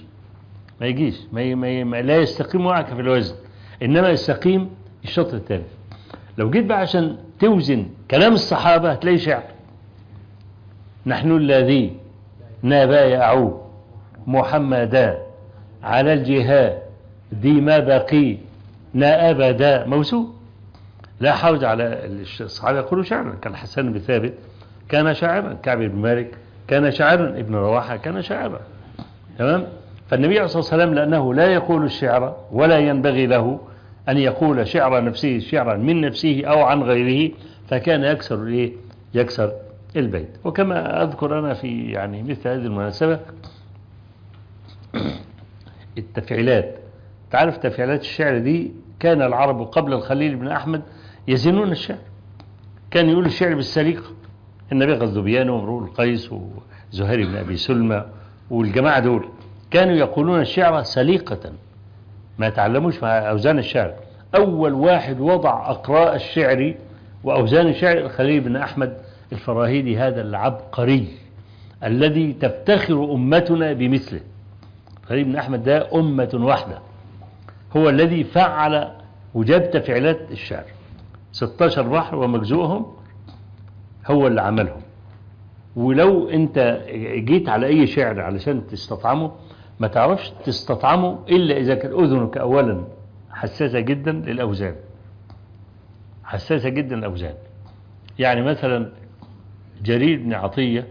لا يستقيم معك في الوزن، إنما يستقيم الشطر الثاني. لو جيت بقى عشان توزن كلام الصحابة هتلاقي شعر. نحن الذي نبايعوا محمدا على الجهاد دي ما بقي أبدا، موزون. لا حرج على الصحابة يقولوا شعرا. كان حسان بن ثابت كان شاعرا، كعب بن مالك كان شاعرا، ابن رواحة كان شاعرا. تمام. فالنبي عليه الصلاة والسلام لأنه لا يقول الشعر ولا ينبغي له أن يقول شعر نفسه شعرا من نفسه أو عن غيره، فكان يكسر البيت. وكما أذكر أنا في يعني مثل هذه المناسبة التفعيلات. تعرف تفعيلات الشعر دي كان العرب قبل الخليل بن أحمد يزنون الشعر. كان يقول الشعر بالسليقة. النبي غزوبيان وامرؤ القيس وزهير بن أبي سلمى والجماعة دول كانوا يقولون الشعر سليقة، ما تعلموش مع أوزان الشعر. أول واحد وضع أقراء الشعر وأوزان الشعر الخليل بن أحمد الفراهيدي، هذا العبقري الذي تفتخر أمتنا بمثله. الخليل بن أحمد ده أمة واحدة، هو الذي فعل وجاب تفعيلات الشعر 16 بحر ومجزوهم، هو اللي عملهم. ولو انت جيت على اي شعر علشان تستطعمه ما تعرفش تستطعمه الا اذا كان اذنك اولا حساسة جدا للاوزان، حساسة جدا للاوزان. يعني مثلا جرير بن عطية،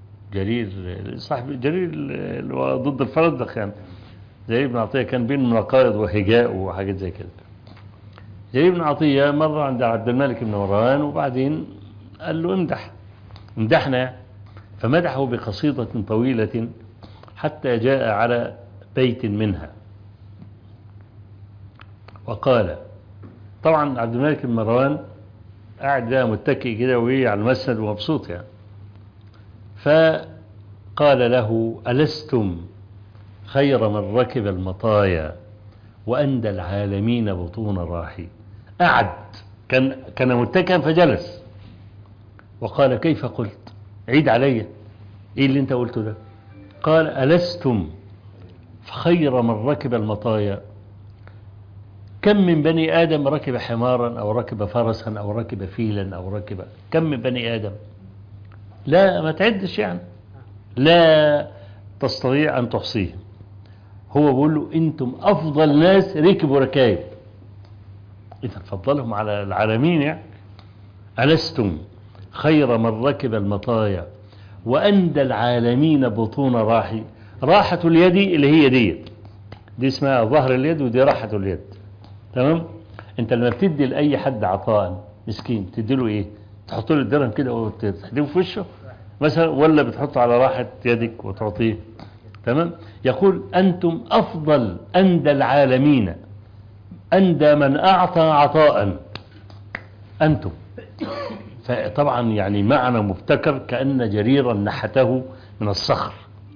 صاحب جرير ضد الفرزدق، يعني جرير بن عطية كان بين مناقض وهجاء وحاجات زي كده. جرير بن عطية مرة عند عبد الملك بن مروان وبعدين قال له امدحنا، فمدحه بقصيدة طويلة حتى جاء على بيت منها وقال. طبعا عبد الملك بن مروان قاعد ده متكئ كده وهي على المسند ومبسوط يعني. فقال له ألستم خير من ركب المطايا وأندى العالمين بطون راحي. قعد كان متكئا فجلس وقال كيف قلت؟ عيد علي ايه اللي انت قلته ده؟ قال ألستم خير من ركب المطايا. كم من بني آدم ركب حمارا أو ركب فرسا أو ركب فيلا أو ركب، كم من بني آدم؟ لا ما تعدش يعني، لا تستطيع أن تحصيه. هو بيقول له أنتم أفضل ناس ركبوا ركايب، إذا فضلهم على العالمين يعني. ألستم خير من ركب المطايا وأندى العالمين بطون راحي. راحة اليد اللي هي دي اسمها ظهر اليد، ودي راحة اليد. تمام. انت لما بتدي لأي حد عطاء مسكين تدي له ايه؟ تحط له الدرهم كده وتحديه في وشه مثلا، ولا بتحطه على راحة يدك وتعطيه؟ تمام. يقول أنتم أفضل أندى العالمين، أندى من أعطى عطاء أنتم. فطبعا يعني معنى مبتكر كأن جريرا نحته من الصخر.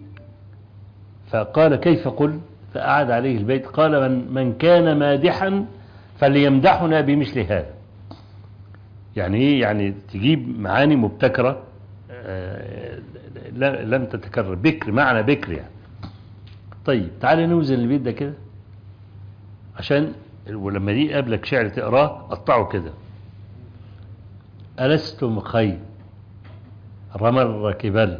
فقال كيف قل؟ فأعاد عليه البيت قال من كان مادحا فليمدحنا بمثل هذا. يعني ايه؟ يعني تجيب معاني مبتكرة لم تتكرر، بكر، معنى بكر يعني. طيب تعالى نوزن البيت ده كده عشان ولما دي قبلك شعر تقراه قطعه كده. ألستم خير رمى ركبل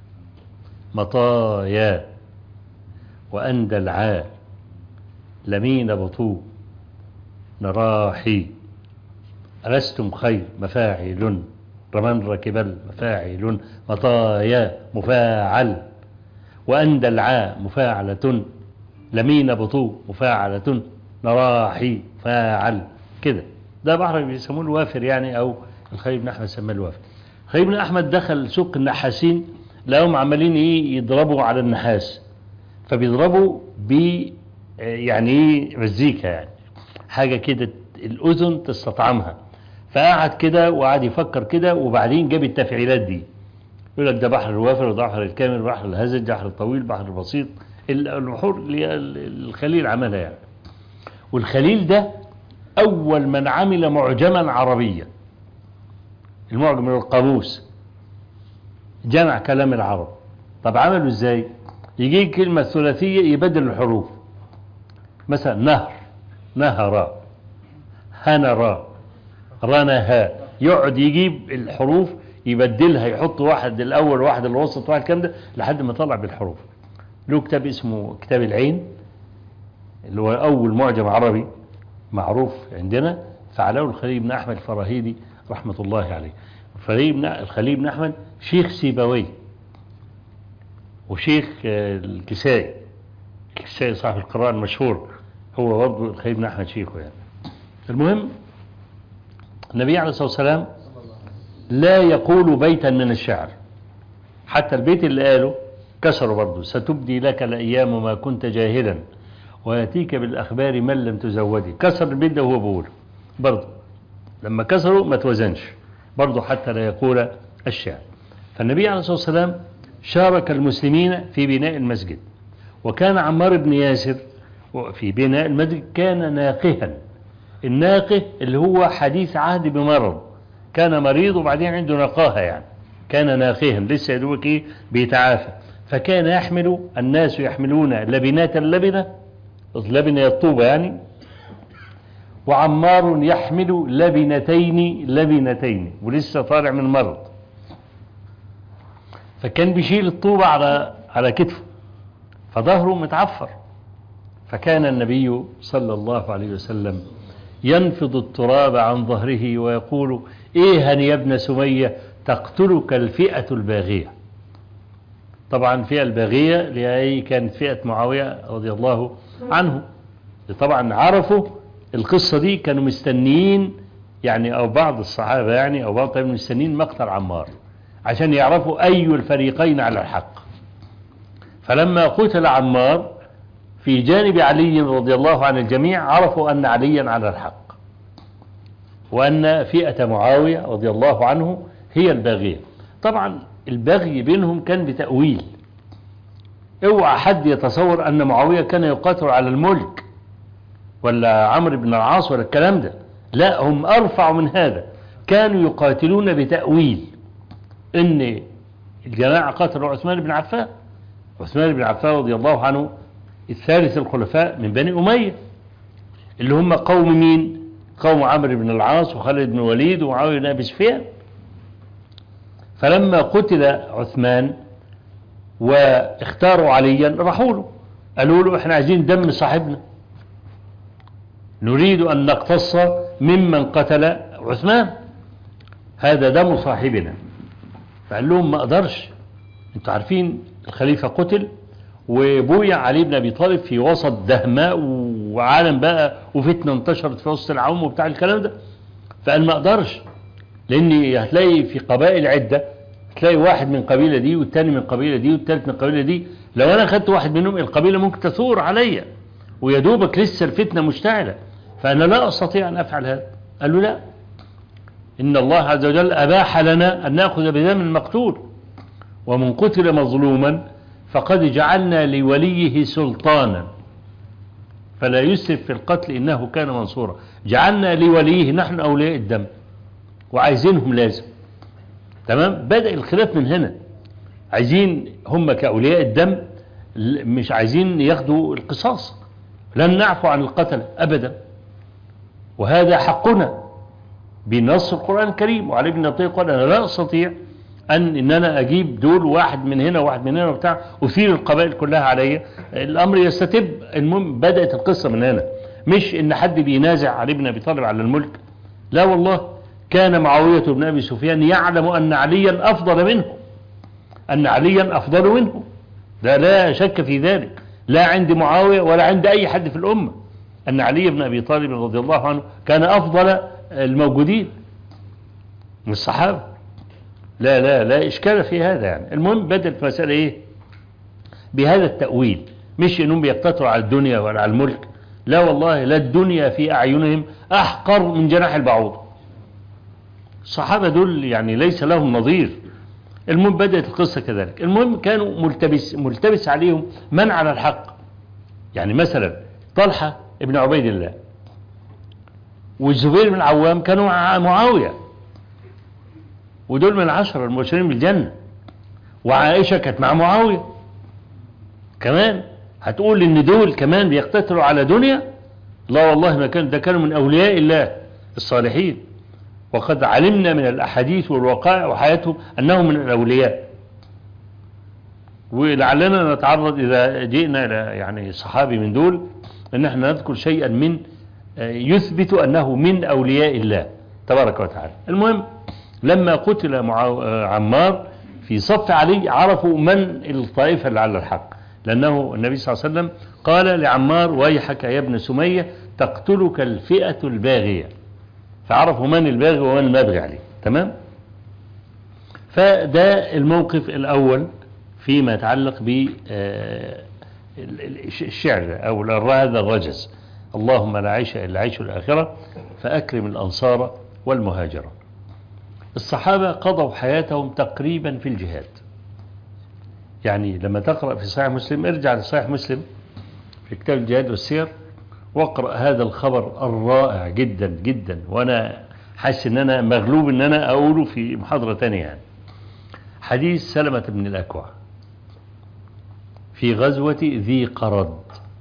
مطايا وأندى العال لمين بطو نراحي. ألستم خير مفاعل رمى ركبل مفاعل مطايا مفاعل وأندى العال مفاعلة لمين بطو مفاعلة نراحي فاعل كده. ده بحر بيسموه الوافر يعني، أو الخليل بن أحمد سماه الوافر. الخليل بن أحمد دخل سوق النحاسين لهم عمالين يضربوا على النحاس، فبيضربوا ب يعني مزيكا يعني حاجة كده الأذن تستطعمها. فقعد كده وقعد يفكر كده، وبعدين جاب التفعيلات دي، يقول لك ده بحر الوافر، وبحر الكامل، بحر الهزج، بحر الطويل، بحر البسيط، البحور اللي الخليل عملها يعني. والخليل ده أول من عمل معجما عربيا، المعجم من القاموس، جمع كلام العرب. طب عملوا ازاي؟ يجي كلمة ثلاثية يبدل الحروف، مثلا نهر، نهر، هنرا، رنها، يقعد يجيب الحروف يبدلها، يحط واحد الأول واحد الوسط واحد الكلام ده لحد ما طلع بالحروف. له كتاب اسمه كتاب العين، اللي هو أول معجم عربي معروف عندنا، فعله الخليل بن أحمد الفراهيدي رحمة الله عليه. الخليل بن أحمد شيخ سيبويه وشيخ الكسائي صاحب القراءة المشهور، هو برضه الخليل بن أحمد شيخه يعني. المهم النبي عليه الصلاة والسلام لا يقول بيتا من الشعر، حتى البيت اللي قاله كسروا برضه، ستبدي لك الأيام ما كنت جاهلا ويأتيك بالأخبار من لم تزودي. كسر البيت ده وهو بيقوله برضه، لما كسروا ما توزنش برضه حتى لا يقول الشعر. فالنبي عليه الصلاة والسلام شارك المسلمين في بناء المسجد، وكان عمار بن ياسر في بناء المسجد كان ناقها. الناقه اللي هو حديث عهد بمرض، كان مريض وبعدين عنده نقاهة يعني، كان ناقها لسه يدوك ايه بيتعافى. فكان يحمل الناس يحملون لبنات اللبنة، لبنة الطوبة يعني، وعمار يحمل لبنتين ولسه طالع من مرض، فكان بيشيل الطوبة على كتفه فظهره متعفر. فكان النبي صلى الله عليه وسلم ينفض التراب عن ظهره ويقول ايها يا ابن سمية تقتلك الفئة الباغية. طبعا الفئة الباغية اللي كانت فئة معاوية رضي الله عنه. طبعا عرفوا القصة دي، كانوا مستنيين يعني، او بعض الصحابة يعني، او بعض مستنيين مقتل عمار عشان يعرفوا اي الفريقين على الحق. فلما قتل عمار في جانب علي رضي الله عن الجميع، عرفوا أن عليا على الحق، وأن فئة معاوية رضي الله عنه هي الباغية. طبعا البغي بينهم كان بتأويل، اوعى حد يتصور أن معاوية كان يقاتل على الملك ولا عمرو بن العاص ولا الكلام ده، لا، هم أرفع من هذا، كانوا يقاتلون بتأويل ان الجماعة قاتلوا عثمان بن عفان. عثمان بن عفان رضي الله عنه الثالث الخلفاء من بني أمية، اللي هم قوم مين؟ قوم عمرو بن العاص وخالد بن الوليد ومعاوية بن أبي سفيان. فلما قتل عثمان واختاروا عليا راحوا له قالوا له احنا عايزين دم صاحبنا، نريد أن نقتص ممن قتل عثمان، هذا دم صاحبنا. فقال لهم ما أقدرش، انتوا عارفين الخليفة قتل وبويع علي بن أبي طالب في وسط دهماء وعالم بقى وفتنة انتشرت في وسط العوم وبتاع الكلام ده. فقال ما أقدرش، لأن هتلاقي في قبائل عدة، تلاقي واحد من قبيلة دي والتاني من قبيلة دي والتالت من قبيلة دي، لو أنا خدت واحد منهم القبيلة ممكن تثور عليا ويدوبك لسه الفتنة مشتعلة، فأنا لا أستطيع أن أفعل هذا. قال له لا، إن الله عز وجل أباح لنا أن نأخذ بدم المقتول، ومن قتل مظلوما فقد جعلنا لوليه سلطانا فلا يسرف في القتل إنه كان منصورا. جعلنا لوليه، نحن أولياء الدم وعايزينهم لازم. تمام، بدأ الخلاف من هنا، عايزين هم كأولياء الدم، مش عايزين ياخدوا القصاص، لن نعفو عن القتل أبدا، وهذا حقنا بنص القرآن الكريم. وعلي بن أبي طالب قال أنا لا أستطيع أن أنا أجيب دول واحد من هنا واحد من هنا وبتاع أثير القبائل كلها علي، الأمر يستتب. المهم بدأت القصة من هنا، مش إن حد بينازع علي بن أبي طالب على الملك، لا والله، كان معاوية بن أبي سفيان يعلم أن عليا أفضل منه، أن عليا أفضل منه، لا شك في ذلك، لا عند معاوية ولا عند أي حد في الأمة، أن علي بن أبي طالب رضي الله عنه كان أفضل الموجودين من الصحابة. لا إشكال في هذا يعني. المهم بدأت مسألة إيه؟ بهذا التأويل، مش إنهم بيقتطروا على الدنيا ولا على الملك، لا والله، لا الدنيا في أعينهم أحقر من جناح البعوض. الصحابة دول يعني ليس لهم نظير. المهم بدأت القصة كذلك. المهم كانوا ملتبس عليهم من على الحق. يعني مثلا طلحة ابن عبيد الله والزبير بن العوام كانوا مع معاوية، ودول من 10 المبشرين بالجنة. وعائشة كانت مع معاوية كمان. هتقول ان دول كمان بيقتتلوا على دنيا؟ لا والله، ما كان، ده كانوا من أولياء الله الصالحين، وقد علمنا من الأحاديث والوقائع وحياتهم أنهم من الأولياء. ولعلنا نتعرض إذا جئنا إلى يعني صحابي من دول أن احنا نذكر شيئا من يثبت أنه من أولياء الله تبارك وتعالى. المهم لما قتل عمار في صف علي عرفوا من الطائفة اللي على الحق، لأنه النبي صلى الله عليه وسلم قال لعمار: ويحك يا ابن سمية تقتلك الفئة الباغية. فعرفوا من الباغي ومن المبغي عليه. تمام. فده الموقف الأول فيما يتعلق بالشعر أو هذا الرجز: اللهم لا عيش إلا عيش الآخرة فأكرم الأنصار والمهاجرة. الصحابة قضوا حياتهم تقريبا في الجهاد. يعني لما تقرأ في صحيح مسلم، ارجع لصحيح مسلم في كتاب الجهاد والسير واقرأ هذا الخبر الرائع جدا جدا، وأنا حاسس ان انا مغلوب ان انا اقوله في محاضرة تانية. يعني حديث سلمة بن الأكوع في غزوة ذي قرد.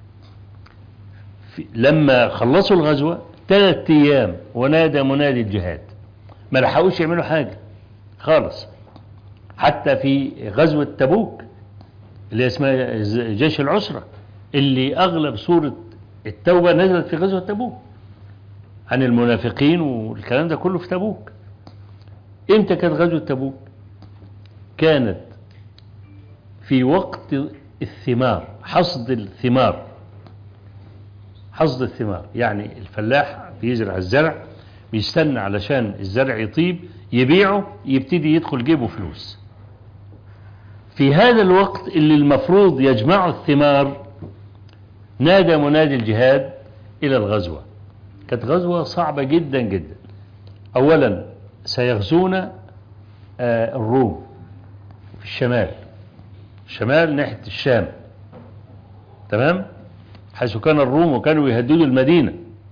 لما خلصوا الغزوة 3 أيام ونادى منادي الجهاد، ما لحقوش يعملوا حاجة خالص. حتى في غزوة تبوك اللي اسمها جيش العسرة، اللي أغلب سورة التوبة نزلت في غزوة تبوك عن المنافقين والكلام ده كله في تبوك. امتى كانت غزوة تبوك؟ كانت في وقت الثمار، حصد الثمار. حصد الثمار يعني الفلاح بيزرع الزرع، بيستنى علشان الزرع يطيب يبيعه، يبتدي يدخل جيبه فلوس. في هذا الوقت اللي المفروض يجمع الثمار نادى منادي الجهاد إلى الغزوة. كانت غزوة صعبة جدا جدا. أولا سيغزون الروم في الشمال ناحية الشام، تمام، حيث كان الروم وكانوا يهددوا المدينة.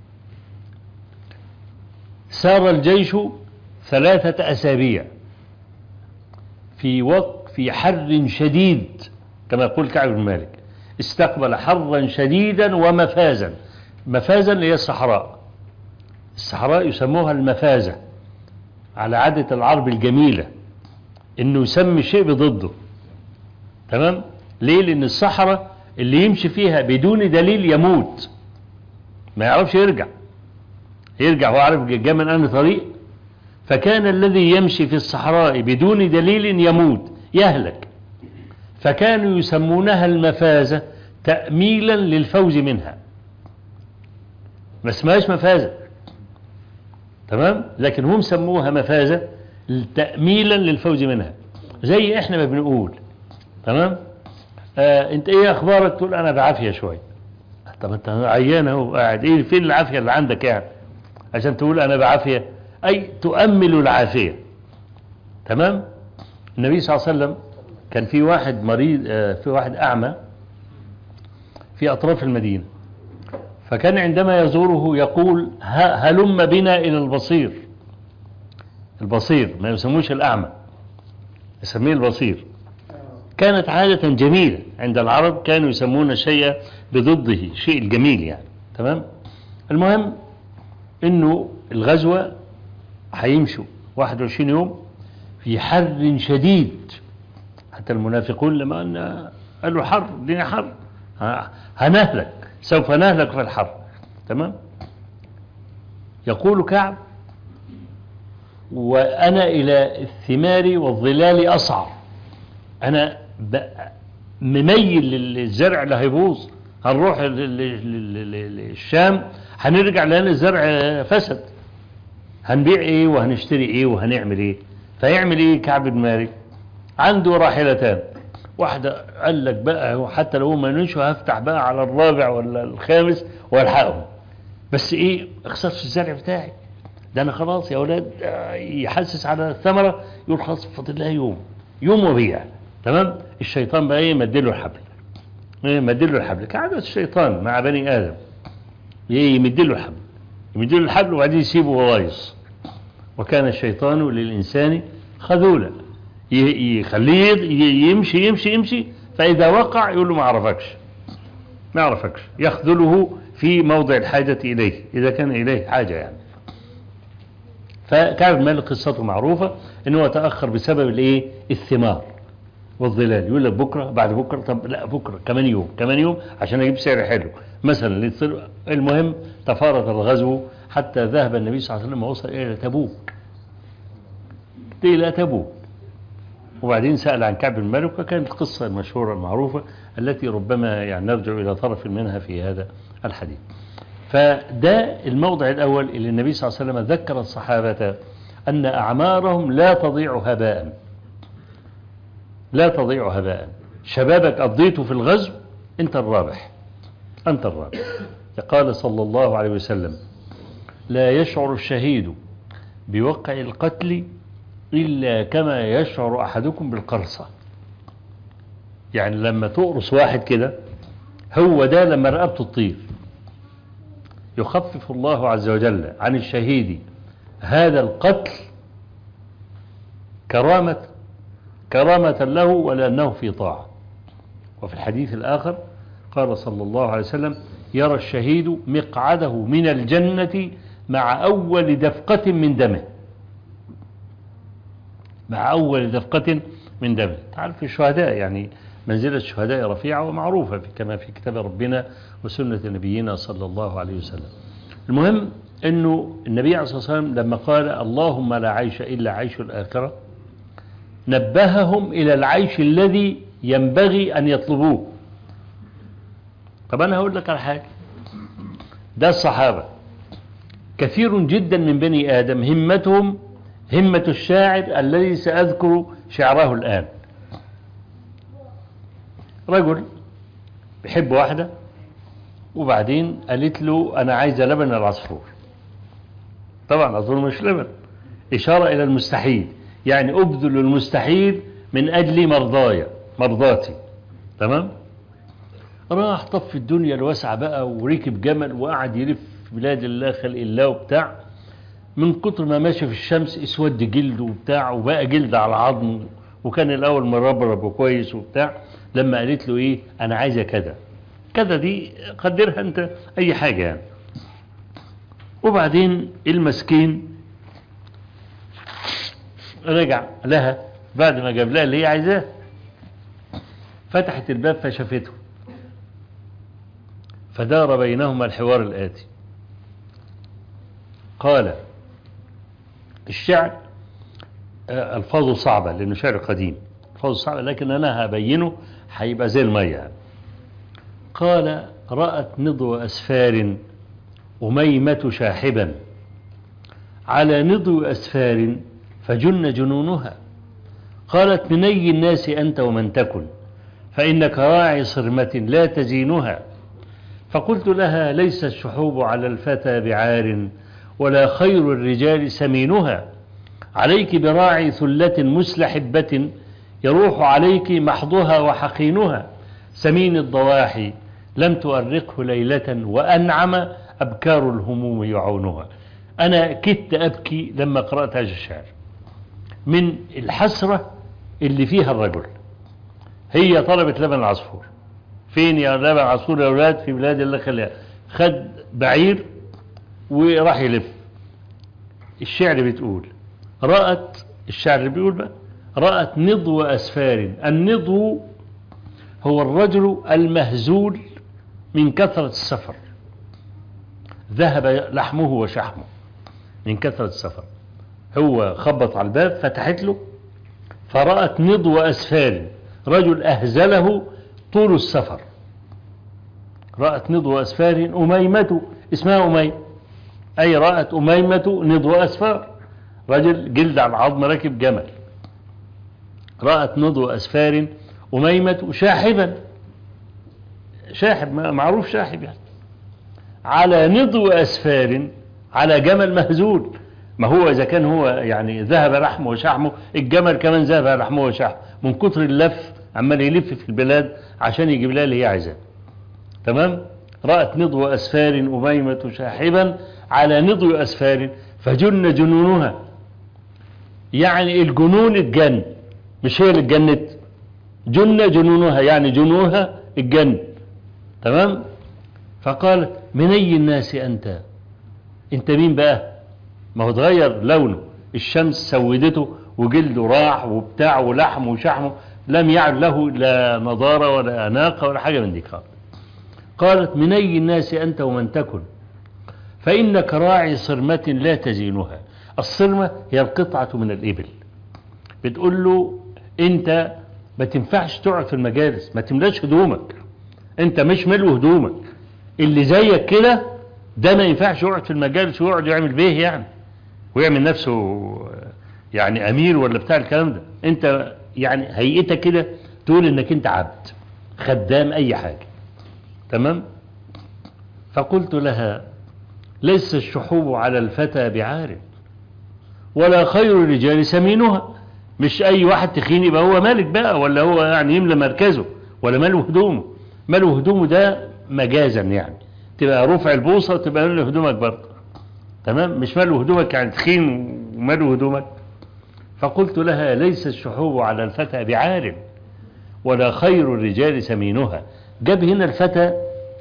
سار الجيش 3 أسابيع في حر شديد، كما يقول كعب بن مالك: استقبل حرا شديدا ومفازا. مفازا هي الصحراء يسموها المفازة، على عادة العرب الجميلة انه يسمي شيء بضده. تمام. ليه؟ لان الصحراء اللي يمشي فيها بدون دليل يموت، ما يعرفش يرجع هو عارف جاء من أي طريق. فكان الذي يمشي في الصحراء بدون دليل يموت، يهلك. فكانوا يسمونها المفازة تأميلا للفوز منها، ما اسمهاش مفازة، تمام، لكن هم سموها مفازة تأميلا للفوز منها. زي احنا ما بنقول، تمام، انت ايه اخبارك؟ تقول انا بعافية شوية. طب انت عيان اهو قاعد، ايه فين العافية اللي عندك يعني عشان تقول انا بعافية؟ اي تؤمل العافية. تمام. النبي صلى الله عليه وسلم كان في واحد مريض، في واحد اعمى في اطراف المدينة، فكان عندما يزوره يقول: هلم بنا الى البصير، ما يسموش الاعمى، يسميه البصير. كانت عادة جميلة عند العرب، كانوا يسمون الشيء بضده، شيء الجميل يعني. تمام. المهم انه الغزوة هيمشوا 21 يوم في حر شديد، حتى المنافقون لما قالوا حر، الدنيا حر، هنهلك، سوف نهلك في الحر. تمام. يقول كعب: وأنا إلى الثمار والظلال أصعر، أنا مميل للزرع اللي هيبوظ، هنروح للشام هنرجع لأن الزرع فسد، هنبيع ايه وهنشتري ايه وهنعمل ايه؟ فيعمل ايه كعب بن مالك؟ عنده راحلتان، واحدة قال لك بقى حتى لو ما نمشوا هفتح بقى على الرابع ولا الخامس والحقهم، بس ايه اخسرت في الزرع بتاعي ده، انا خلاص يا اولاد يحسس على الثمرة يقول خلاص فاضل لها يوم وبيع. تمام. الشيطان بقى ايه مدله الحبل، مدله الحبل كعادة الشيطان مع بني ادم، يمدله الحبل، يمدله الحبل وبعدين يسيبه وغايص. وكان الشيطان للإنسان خذولا، يخليه يمشي يمشي يمشي، فإذا وقع يقول له ما عرفكش، يخذله في موضع الحاجة إليه إذا كان إليه حاجة يعني. فكعب بن مالك قصته معروفة إنه تأخر بسبب الإيه؟ الثمار والظلال. يقول لك بكرة بعد بكرة، طب لا بكرة كمان يوم عشان أجيب سعر حلو مثلا. المهم تفارق الغزو حتى ذهب النبي صلى الله عليه وسلم ووصل إلى تبوك. وبعدين سأل عن كعب بن مالك، وكانت القصة المشهورة المعروفة التي ربما يعني نرجع إلى طرف منها في هذا الحديث. فده الموضع الأول اللي النبي صلى الله عليه وسلم ذكر الصحابة أن أعمارهم لا تضيع هباء. شبابك قضيته في الغزو أنت الرابح. قال صلى الله عليه وسلم: لا يشعر الشهيد بوقع القتل إلا كما يشعر أحدكم بالقرصة. يعني لما تقرص واحد كده هو ده لما رقبته تطير. يخفف الله عز وجل عن الشهيد هذا القتل كرامة له ولأنه في طاعة. وفي الحديث الآخر قال صلى الله عليه وسلم: يرى الشهيد مقعده من الجنة مع أول دفقة من دمه. تعرف الشهداء يعني منزلة الشهداء رفيعة ومعروفة كما في كتاب ربنا وسنة نبينا صلى الله عليه وسلم. المهم أنه النبي عليه الصلاة والسلام لما قال: اللهم لا عيش إلا عيش الآخرة، نبههم إلى العيش الذي ينبغي أن يطلبوه. طب أنا هقول لك على حاجة، ده الصحابة كثير جدا من بني آدم همتهم همة الشاعر الذي سأذكر شعره الآن. رجل بيحب واحدة وبعدين قالت له: أنا عايزة لبن العصفور. طبعا العصفور مش لبن، إشارة إلى المستحيل، يعني أبذل المستحيل من أجل مرضاتي. تمام. راح طف الدنيا الواسعة بقى وركب جمل وقعد يلف بلاد الله خلق الله وبتاع. من كتر ما ماشي في الشمس اسود جلده وبتاع، وبقى جلد على عظمه، وكان الأول مربرب وكويس وبتاع. لما قالت له إيه؟ أنا عايزة كذا دي قدرها أنت أي حاجة يعني. وبعدين المسكين رجع لها بعد ما جاب لها اللي هي عايزاه، فتحت الباب فشافته، فدار بينهما الحوار الآتي. قال: الشعر ألفاظه صعبة لأنه شعر قديم، ألفاظه صعبة، لكن أنا هبينه هيبقى زي المية. قال: رأت نضو أسفار أميمة شاحبا على نضو أسفار فجن جنونها. قالت: من أي الناس أنت ومن تكن، فإنك راعي صرمة لا تزينها. فقلت لها: ليس الشحوب على الفتى بعار، ولا خير الرجال سمينها. عليك براعي ثلة مسلحبة، يروح عليك محضها وحقينها. سمين الضواحي لم تؤرقه ليلة، وأنعم أبكار الهموم يعونها. أنا كدت أبكي لما قرأت هذا الشعر من الحسرة اللي فيها الرجل. هي طلبت لبن العصفور، فين يا لبن العصفور يا أولاد؟ في بلاد الله خليها. خد بعير وراح يلف. الشعر بتقول الشعر اللي بيقول بقى: رأت نضو أسفار. النضو هو الرجل المهزول من كثرة السفر، ذهب لحمه وشحمه من كثرة السفر. هو خبط على الباب فتحت له، فرأت نضو أسفار، رجل أهزله طول السفر. رأت نضو أسفار أميمة، اسمها أميمة، أي رأت أميمة نضو أسفار، رجل جلد على العظم راكب جمل. رأت نضو أسفار أميمة شاحبا، شاحب معروف شاحب يعني، على نضو أسفار، على جمل مهزول. ما هو إذا كان هو يعني ذهب لحمه وشحمه، الجمل كمان ذهب لحمه وشحمه من كتر اللف، عمال يلف في البلاد عشان يجيب لها اللي هي عايزاه. تمام. رأت نضو أسفار أميمة شاحبا على نضو أسفار فجن جنونها، يعني الجنون اتجن، مش هي اللي اتجنت، جن جنونها يعني جنونها اتجن. تمام. فقال من أي الناس أنت، أنت مين بقى؟ ما هو اتغير لونه، الشمس سودته وجلده راح وبتاع ولحمه وشحمه، لم يعد له لا نضارة ولا أناقة ولا حاجة من دي. قالت من أي الناس أنت ومن تكن، فإنك راعي صرمة لا تزينها. الصرمة هي القطعة من الإبل. بتقول له أنت ما تنفعش تقعد في المجالس، ما تملاش هدومك، أنت مش ملو هدومك، اللي زيك كده ده ما ينفعش يقعد في المجالس ويقعد يعمل بيه يعني، ويعمل نفسه يعني أمير ولا بتاع الكلام ده. أنت يعني هيئتك كده تقول إنك أنت عبد خدام أي حاجة. تمام. فقلت لها ليس الشحوب على الفتى بعار، ولا خير الرجال سمينها. مش أي واحد تخين يبقى هو مالك بقى، ولا هو يعني يملى مركزه، ولا ماله هدومه. ماله هدومه ده مجازا يعني، تبقى رفع البوصة وتبقى ماله هدومك برضه. تمام. مش ماله هدومك يعني تخين وماله هدومك. فقلت لها ليس الشحوب على الفتى بعار، ولا خير الرجال سمينها. جاب هنا الفتى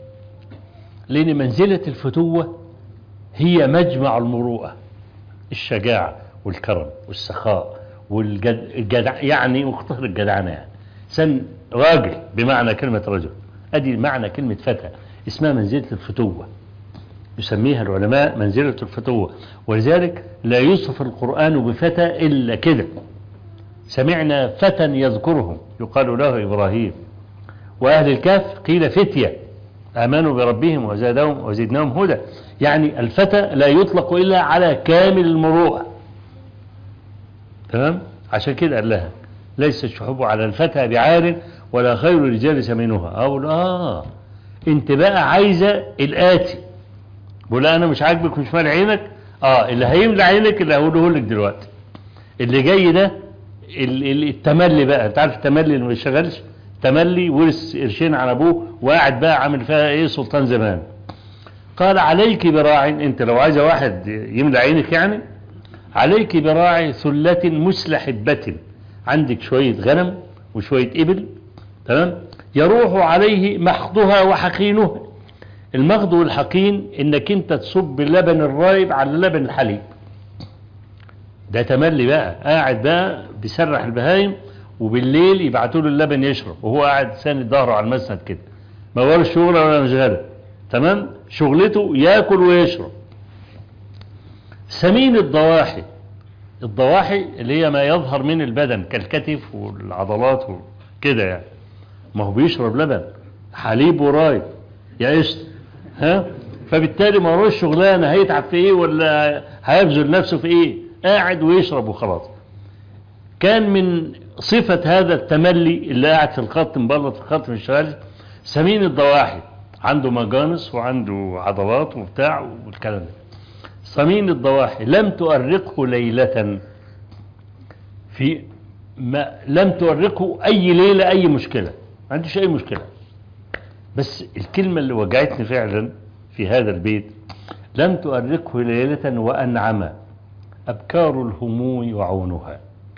لأن منزلة الفتوة هي مجمع المروءة، الشجاعة والكرم والسخاء والجدع، يعني مختار الجدعنة يعني سن راجل بمعنى كلمة رجل. أدي معنى كلمة فتى، اسمها منزلة الفتوة، يسميها العلماء منزلة الفتوة. ولذلك لا يوصف القرآن بفتى إلا كده. سمعنا فتى يذكرهم يقال له إبراهيم. وأهل الكهف قيل فتية آمنوا بربهم وزدناهم هدى. يعني الفتى لا يطلق إلا على كامل المروءة. تمام. عشان كده قال لها ليس الشحوب على الفتى بعار، ولا خير الرجال سمينها. أقول انت بقى عايزة الآتي، بقول أنا مش عاجبك مش مال عينك. اللي هيملى عينك اللي هقوله لك دلوقتي اللي جاي ده، التملي بقى. انت عارف التملي اللي ما بيشتغلش، تملي ورث قرشين على ابوه وقاعد بقى عامل فيها ايه سلطان زمان. قال عليك براع، انت لو عايزه واحد يملى عينك يعني، عليك براع ثلة مسلحبة، عندك شوية غنم وشوية ابل. تمام. يروح عليه مخضها وحقينها. المخض والحقين انك انت تصب اللبن الرايب على لبن الحليب. ده تملي بقى، قاعد بقى بيسرح البهايم وبالليل يبعتوا له اللبن يشرب وهو قاعد ساند ظهره على المسند كده، ما ولا شغله ولا مشغله. تمام. شغلته ياكل ويشرب. سمين الضواحي، الضواحي اللي هي ما يظهر من البدن كالكتف والعضلات وكده يعني، ما هو بيشرب لبن حليب ورايب يا قشط. فبالتالي ما هوش شغلانه هيتعب في ايه ولا هيبذل نفسه في ايه، قاعد ويشرب وخلاص. كان من صفة هذا التملي اللي قاعد في الخط مبلط في الخط مش شغال، سمين الضواحي، عنده مجانس وعنده عضلات وبتاع والكلام ده. سمين الضواحي لم تؤرقه ليلة، في ما لم تؤرقه أي ليلة أي مشكلة، ما عندوش أي مشكلة. بس الكلمة اللي وجعتني فعلا في هذا البيت، لم تؤرقه ليلة وأنعم أبكار الهموم وعونها.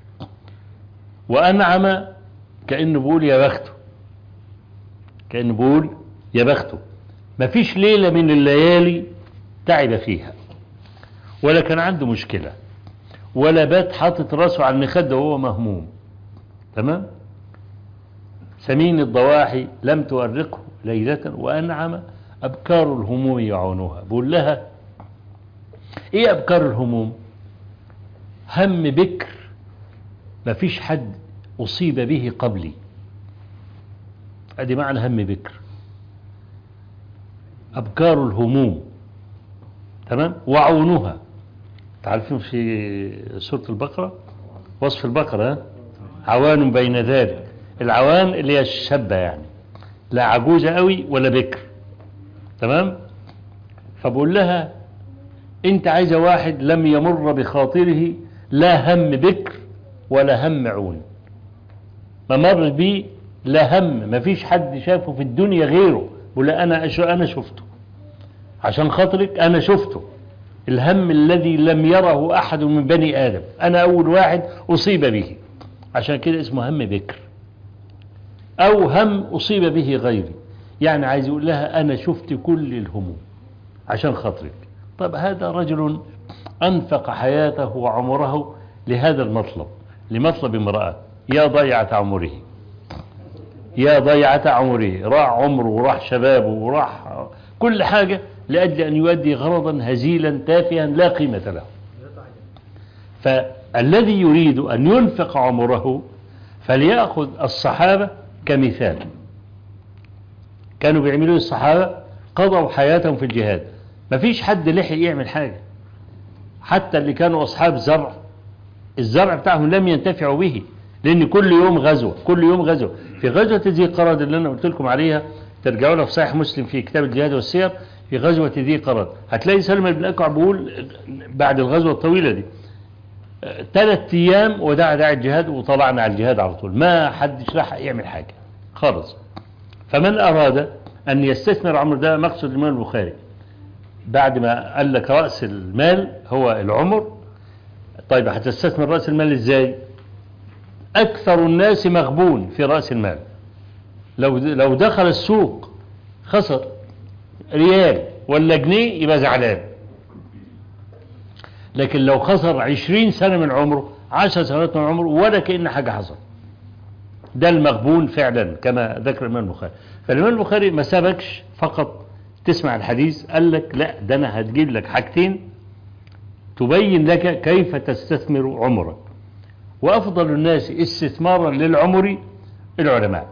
وأنعم كأنه بيقول يا بخته، كأنه بيقول يا بخته. ما فيش ليلة من الليالي تعب فيها، ولا كان عنده مشكلة، ولا بات حاطط راسه على المخدة وهو مهموم. تمام. سمين الضواحي لم تؤرقه ليلة وأنعم أبكار الهموم يعونها. بقول لها إيه أبكار الهموم؟ هم بكر ما فيش حد أصيب به قبلي، ادي معنى هم بكر. أبكار الهموم. تمام. وعونها، تعرفين في سورة البقرة وصف البقرة عوان بين ذلك، العوان اللي هي الشابة يعني، لا عجوزة قوي ولا بكر، تمام. فبقول لها انت عايزة واحد لم يمر بخاطره لا هم بكر ولا هم عون، ما مر بيه لا هم، ما فيش حد شافه في الدنيا غيره. بقول لها انا شفته عشان خاطرك، انا شفته الهم الذي لم يره احد من بني ادم، انا اول واحد اصيب به، عشان كده اسمه هم بكر، او هم اصيب به غيري. يعني عايز يقول لها انا شفت كل الهموم عشان خاطرك. طب هذا رجل انفق حياته وعمره لهذا المطلب، لمطلب امرأة. يا ضيعة عمره، يا ضيعة عمره، راح عمره وراح شبابه وراح كل حاجة لأجل أن يؤدي غرضا هزيلا تافها لا قيمة له. فالذي يريد أن ينفق عمره فليأخذ الصحابة كمثال. كانوا بيعملوا الصحابة، قضوا حياتهم في الجهاد، ما فيش حد لحق يعمل حاجة. حتى اللي كانوا أصحاب زرع، الزرع بتاعهم لم ينتفعوا به، لأن كل يوم غزوة، كل يوم غزوة. في غزوة ذي قرد اللي أنا قلت لكم عليها، ترجعوا لها في صحيح مسلم في كتاب الجهاد والسير، في غزوة ذي قرد هتلاقي سلمى بن الأكوع بيقول بعد الغزوة الطويلة دي 3 أيام ودعا داعي الجهاد وطلعنا على الجهاد على طول، ما حدش لحق يعمل حاجة خالص. فمن أراد أن يستثمر عمر، ده مقصد الإمام البخاري بعد ما قال لك رأس المال هو العمر. طيب هتستثمر رأس المال إزاي؟ أكثر الناس مغبون في رأس المال. لو دخل السوق خسر ريال ولا جنيه يبقى زعلان، لكن لو خسر 20 سنة من عمره، 10 سنوات من عمره، ولا كأن حاجة حصل. ده المغبون فعلا كما ذكر الإمام البخاري. فالإمام البخاري ما سابكش فقط تسمع الحديث، قال لك لا، ده أنا هتجيب لك حاجتين تبين لك كيف تستثمر عمرك. وأفضل الناس استثمارا للعمر العلماء،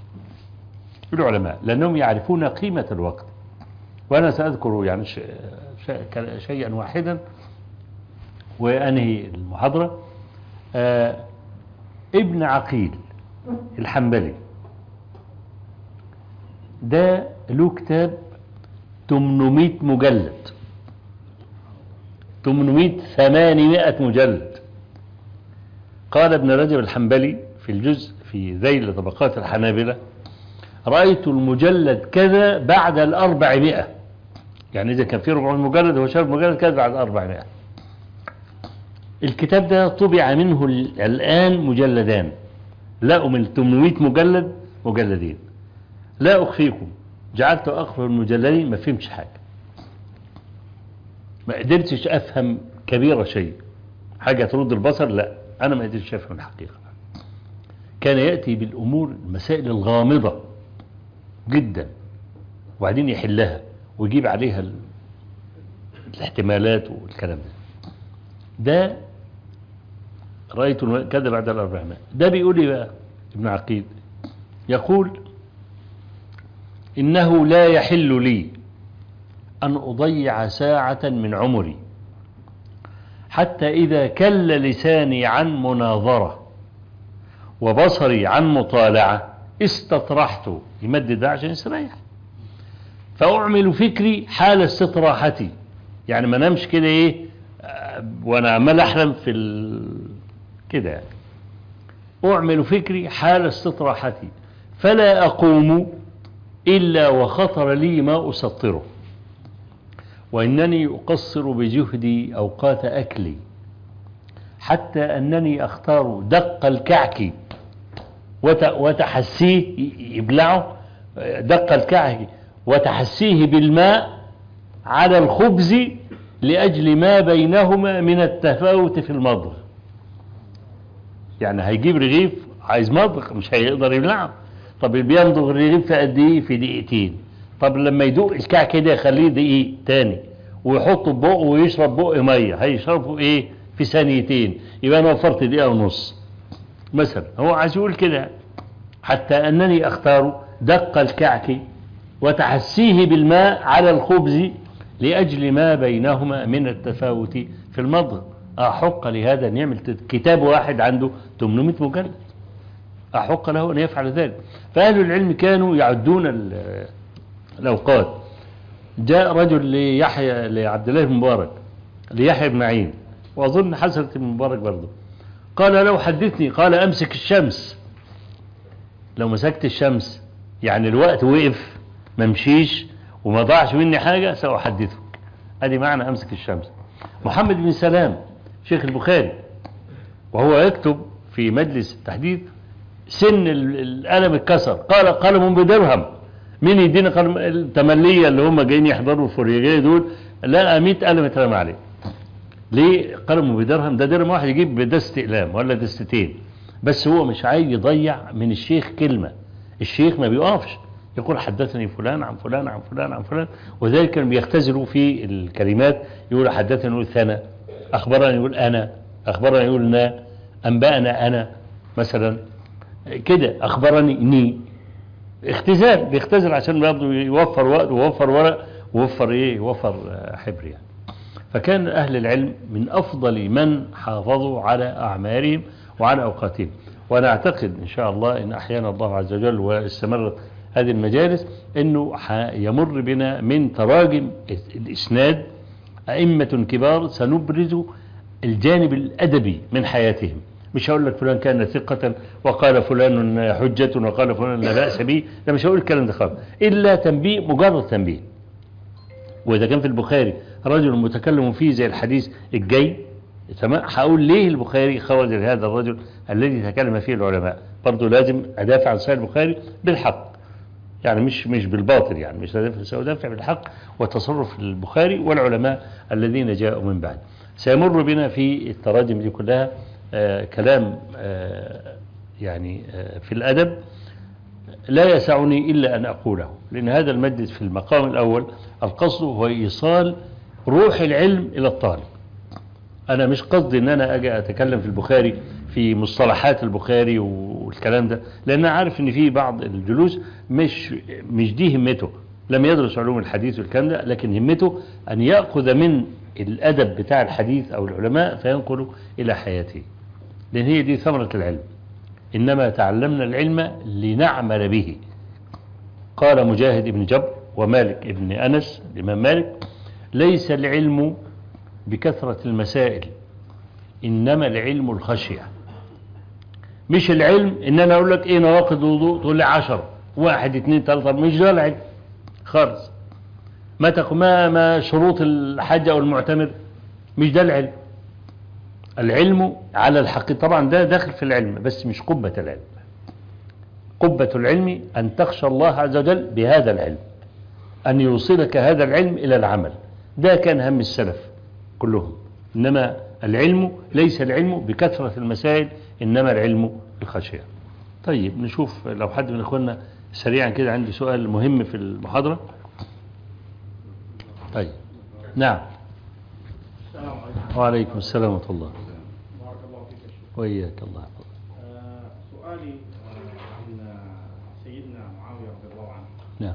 لأنهم يعرفون قيمة الوقت. وأنا سأذكر يعني شيئا واحدا وأنهي المحاضرة. ابن عقيل الحنبلي ده له كتاب 800 مجلد، 800 مجلد. قال ابن رجب الحنبلي في الجزء في ذيل طبقات الحنابلة: رأيت المجلد كذا بعد 400. يعني إذا كان فيه 400 مجلد هو شاف مجلد كذا بعد 400. الكتاب ده طبع منه الآن مجلدان، لقوا من 800 مجلد مجلدين. لا أخفيكم جعلت أقرأ المجلدين ما فهمتش حاجة، ما قدرتش أفهم كبيرة شيء، حاجة ترد البصر، لا أنا ما قدرتش أفهم الحقيقة. كان يأتي بالأمور المسائل الغامضة جدا وبعدين يحلها ويجيب عليها الاحتمالات والكلام ده رأيت كذا بعد 400. ده بيقول لي بقى ابن عقيل، يقول: إنه لا يحل لي أن أضيع ساعة من عمري حتى إذا كل لساني عن مناظرة وبصري عن مطالعة استطرحت، يمدد ده عشان يستريح، فأعمل فكري حال استطراحتي. يعني ما نمش كده إيه وأنا عمال أحلم في كده يعني. أعمل فكري حال استطراحتي فلا أقوم إلا وخطر لي ما أسطره، وإنني أقصر بجهدي أوقات أكلي، حتى أنني أختار دق الكعك وتحسيه يبلعه، دق الكعك وتحسيه بالماء على الخبز لأجل ما بينهما من التفاوت في المضغ. يعني هيجيب رغيف عايز مضغ مش هيقدر يبلعه، طب بيمضغ الرغيف في قد ايه؟ في دقيقتين. طب لما يدوق الكعك كده يخليه دقيق تاني ويحطه ببقه ويشرب بقه ميه، هيشربه ايه؟ في ثانيتين. يبقى انا وفرت دقيقه ونص مثلا. هو عايز يقول كده، حتى انني اختار دق الكعك وتحسيه بالماء على الخبز لاجل ما بينهما من التفاوت في المضغ. احق لهذا ان يعمل كتاب واحد عنده 800 مجلد. أحق له أن يفعل ذلك. فأهل العلم كانوا يعدون الأوقات. جاء رجل لعبد الله بن مبارك ليحيى بن معين، وأظن حسنة بن مبارك برضه، قال لو حدثني، قال أمسك الشمس. لو مسكت الشمس يعني الوقت وقف ما مشيش وما ضاعش مني حاجة سأحدثك. ادي معنى أمسك الشمس. محمد بن سلام شيخ البخاري وهو يكتب في مجلس التحديث سن القلم اتكسر، قال قلم بدرهم، مين يدينا قلم؟ التملية اللي هم جايين يحضروا الفوريجية دول لقى 100 قلم اترمى عليه. ليه قلم بدرهم؟ ده درهم واحد يجيب بدست اقلام ولا دستين. بس هو مش عايز يضيع من الشيخ كلمة. الشيخ ما بيقفش يقول حدثني فلان عن فلان عن فلان عن فلان، وذلك كانوا بيختزلوا في الكلمات، يقول حدثني يقول ثنا، أخبرني يقول أنا، أخبرني يقول نا، أنبأنا أنا مثلا كده، أخبرني ني. اختزال، بيختزل عشان برضه يوفر وقت ويوفر ورق ويوفر إيه، يوفر حبر يعني. فكان أهل العلم من أفضل من حافظوا على أعمارهم وعلى أوقاتهم. وأنا أعتقد إن شاء الله إن أحيانا الله عز وجل واستمرت هذه المجالس أنه يمر بنا من تراجم الإسناد أئمة كبار سنبرز الجانب الأدبي من حياتهم. مش هقول لك فلان كان ثقة وقال فلان حجة وقال فلان لا بأس به، لا مش هقول الكلام ده خالص، إلا تنبيه، مجرد تنبيه. وإذا كان في البخاري رجل متكلم فيه زي الحديث الجاي، تمام، هقول ليه البخاري خرج لهذا الرجل الذي تكلم فيه العلماء. برضه لازم أدافع عن صحيح البخاري بالحق، يعني مش بالباطل، يعني مش سأدافع بالحق وتصرف البخاري والعلماء الذين جاءوا من بعد. سيمر بنا في التراجم دي كلها كلام يعني في الأدب لا يسعني إلا أن أقوله، لأن هذا المجلس في المقام الأول القصد هو إيصال روح العلم إلى الطالب. أنا مش قصدي أن أنا أجي أتكلم في البخاري في مصطلحات والكلام ده، لأن أنا عارف أن في بعض الجلوس مش دي همته، لم يدرس علوم الحديث والكلام ده، لكن همته أن يأخذ من الأدب بتاع الحديث أو العلماء فينقله إلى حياته، لأن هي دي ثمرة العلم. إنما تعلمنا العلم لنعمل به. قال مجاهد بن جبر ومالك بن أنس الإمام مالك: ليس العلم بكثرة المسائل، إنما العلم الخشية. مش العلم إن أنا أقول لك إيه نواقض الوضوء تقول لي 10 1 2 3، مش ده العلم خالص. ما شروط الحج أو المعتمر، مش ده العلم. العلم على الحقيقة طبعا ده داخل في العلم، بس مش قبة العلم. قبة العلم أن تخشى الله عز وجل بهذا العلم، أن يوصلك هذا العلم إلى العمل. ده كان هم السلف كلهم. إنما العلم ليس العلم بكثرة المسائل، إنما العلم الخشية. طيب نشوف لو حد من إخواننا سريعا كده، عندي سؤال مهم في المحاضرة. طيب نعم. السلام عليكم. وعليكم السلام ورحمة الله. بارك الله فيك يا شيخ. وإياك، الله يحفظك. سؤالي عن سيدنا معاوية رضي الله عنه. نعم.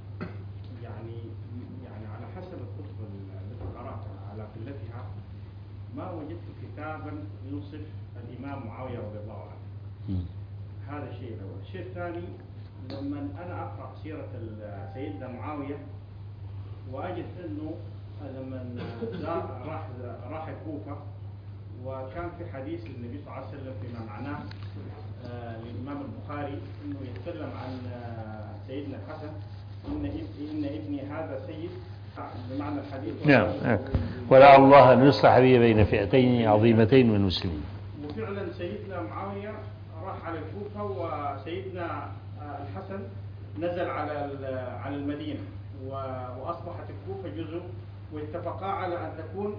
يعني على حسب الكتب التي قرأتها على قلتها ما وجدت كتابا يوصف الإمام معاوية رضي الله عنه. هذا الشيء الأول. الشيء الثاني، لما أنا أقرأ سيرة سيدنا معاوية وأجد أنه لما راح الكوفة، وكان في حديث النبي صلى الله عليه وسلم فيما معناه للإمام البخاري أنه يتكلم عن سيدنا الحسن إن ابني هذا سيد، بمعنى الحديث. نعم. ولعل الله أن يصلح به بين فئتين عظيمتين من المسلمين. وفعلا سيدنا معاوية راح على الكوفة، وسيدنا الحسن نزل على المدينة، وأصبحت الكوفة جزء، واتفقا على أن تكون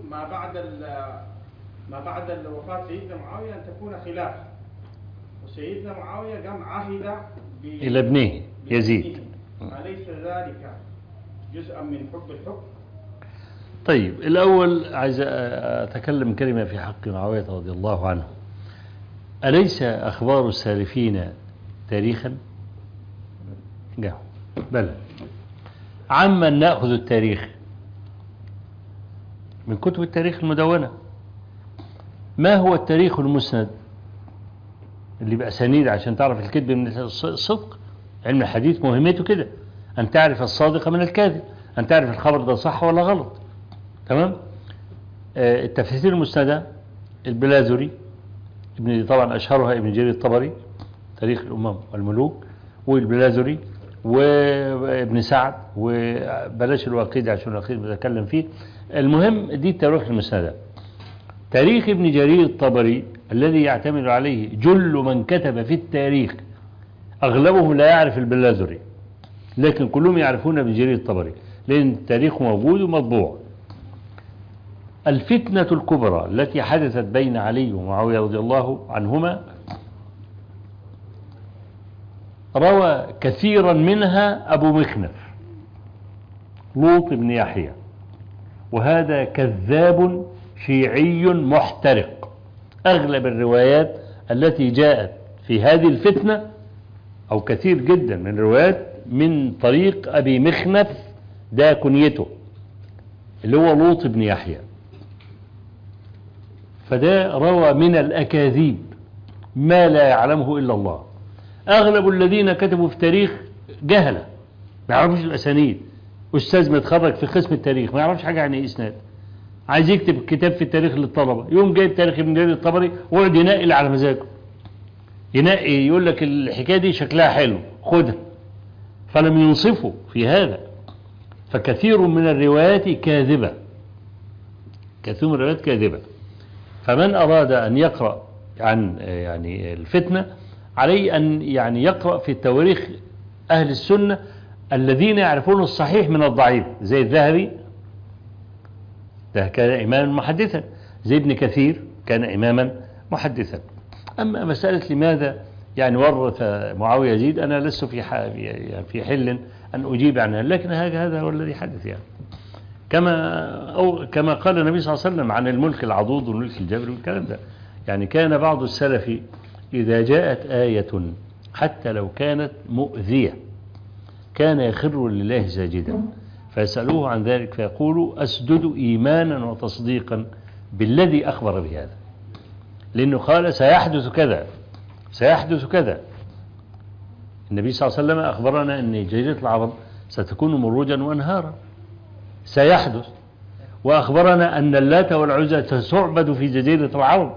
ما بعد وفاة سيدنا معاوية أن تكون خلافة. وسيدنا معاوية قام عهد إلى ابنه يزيد. أليس ذلك جزءا من حب الحكم؟ طيب الأول عايز أتكلم كلمة في حق معاوية رضي الله عنه. أليس أخبار السالفين تاريخا؟ جاء بلى. عمن نأخذ التاريخ؟ من كتب التاريخ المدونة. ما هو التاريخ المسند؟ اللي بأسانيد عشان تعرف الكذب من الصدق. علم الحديث مهمته كده، أن تعرف الصادق من الكاذب، أن تعرف الخبر ده صح ولا غلط. تمام. التفاسير المسندة البلاذري، طبعا أشهرها ابن جرير الطبري تاريخ الأمم والملوك، والبلاذري وابن سعد، وبلاش الواقدي عشان الواقدي بتكلم فيه. المهم دي التواريخ المسندة. تاريخ ابن جرير الطبري الذي يعتمد عليه جل من كتب في التاريخ، أغلبهم لا يعرف البلاذري، لكن كلهم يعرفون ابن جرير الطبري لأن التاريخ موجود ومطبوع. الفتنة الكبرى التي حدثت بين علي ومعاوية رضي الله عنهما روى كثيرا منها أبو مخنف لوط بن يحيى، وهذا كذاب شيعي محترق. أغلب الروايات التي جاءت في هذه الفتنة أو كثير جدا من الروايات من طريق أبي مخنف، ده كنيته اللي هو لوط بن يحيى. فده روى من الأكاذيب ما لا يعلمه إلا الله. أغلب الذين كتبوا في تاريخ جهلة ما يعرفوش الأسانيد. أستاذ متخرج في قسم التاريخ ما يعرفش حاجة عن إسناد، عايز يكتب كتاب في التاريخ للطلبة، يوم جايب تاريخ ابن جرير الطبري ويقعد ينقل على مزاجه، ينقي يقول لك الحكاية دي شكلها حلو خدها، فلم ينصفوا في هذا. فكثير من الروايات كاذبة، كثير من الروايات كاذبة. فمن أراد أن يقرأ عن يعني الفتنة عليه أن يعني يقرأ في التواريخ أهل السنة الذين يعرفون الصحيح من الضعيف، زي الذهبي ده كان إماما محدثا، زي ابن كثير كان إماما محدثا. أما مسألة لماذا يعني ورث معاوية يزيد أنا لست في حل أن أجيب عنها، لكن هذا هو الذي حدث يعني. كما قال النبي صلى الله عليه وسلم عن الملك العضوض والملك الجبري والكلام ده. يعني كان بعض السلف إذا جاءت آية حتى لو كانت مؤذية كان يخر لله ساجدا، فيسألوه عن ذلك فيقول أسجد إيمانا وتصديقا بالذي أخبر بهذا، لأنه قال سيحدث كذا سيحدث كذا. النبي صلى الله عليه وسلم أخبرنا أن جزيرة العرب ستكون مروجا وأنهارا، سيحدث. وأخبرنا أن اللات والعزى ستعبد في جزيرة العرب،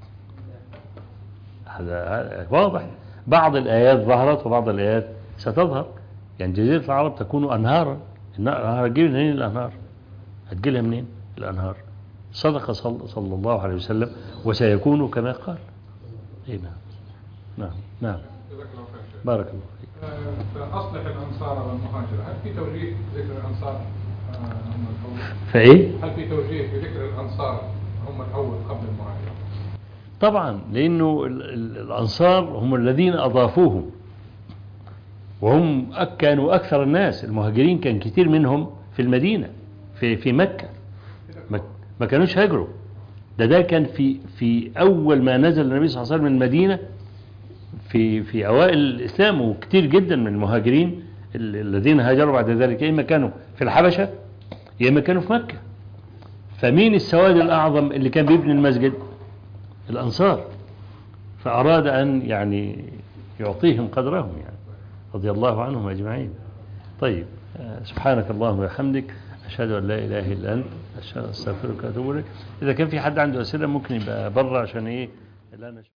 هذا واضح. بعض الآيات ظهرت وبعض الآيات ستظهر. يعني جزيرة العرب تكون أنهارا، الأنهار هتجيب منين؟ الأنهار هتجيلها منين الأنهار؟ صدق صلى الله عليه وسلم وسيكون كما قال. إيه نعم. نعم. بارك الله فيك. فأصلح الأنصار والمهاجرة، هل في توجيه ذكر الأنصار هم الأول؟ فإيه؟ هل في توجيه بذكر الأنصار هم الأول قبل المهاجرة؟ طبعا، لأنه الأنصار هم الذين أضافوهم، وهم كانوا أكثر الناس. المهاجرين كان كتير منهم في المدينة في مكة، ما كانوش هاجروا. ده كان في أول ما نزل النبي صلى الله عليه وسلم من المدينة في أوائل الإسلام، وكتير جدا من المهاجرين الذين هاجروا بعد ذلك يا إما كانوا في الحبشة يا إما كانوا في مكة. فمين السواد الأعظم اللي كان بيبني المسجد؟ الأنصار. فأراد أن يعني يعطيهم قدرهم يعني رضي الله عنهم أجمعين. طيب، سبحانك اللهم وبحمدك أشهد أن لا إله إلا أنت أستغفرك وأتوب إليك. إذا كان في حد عنده أسئلة ممكن يبقى بره عشان إيه.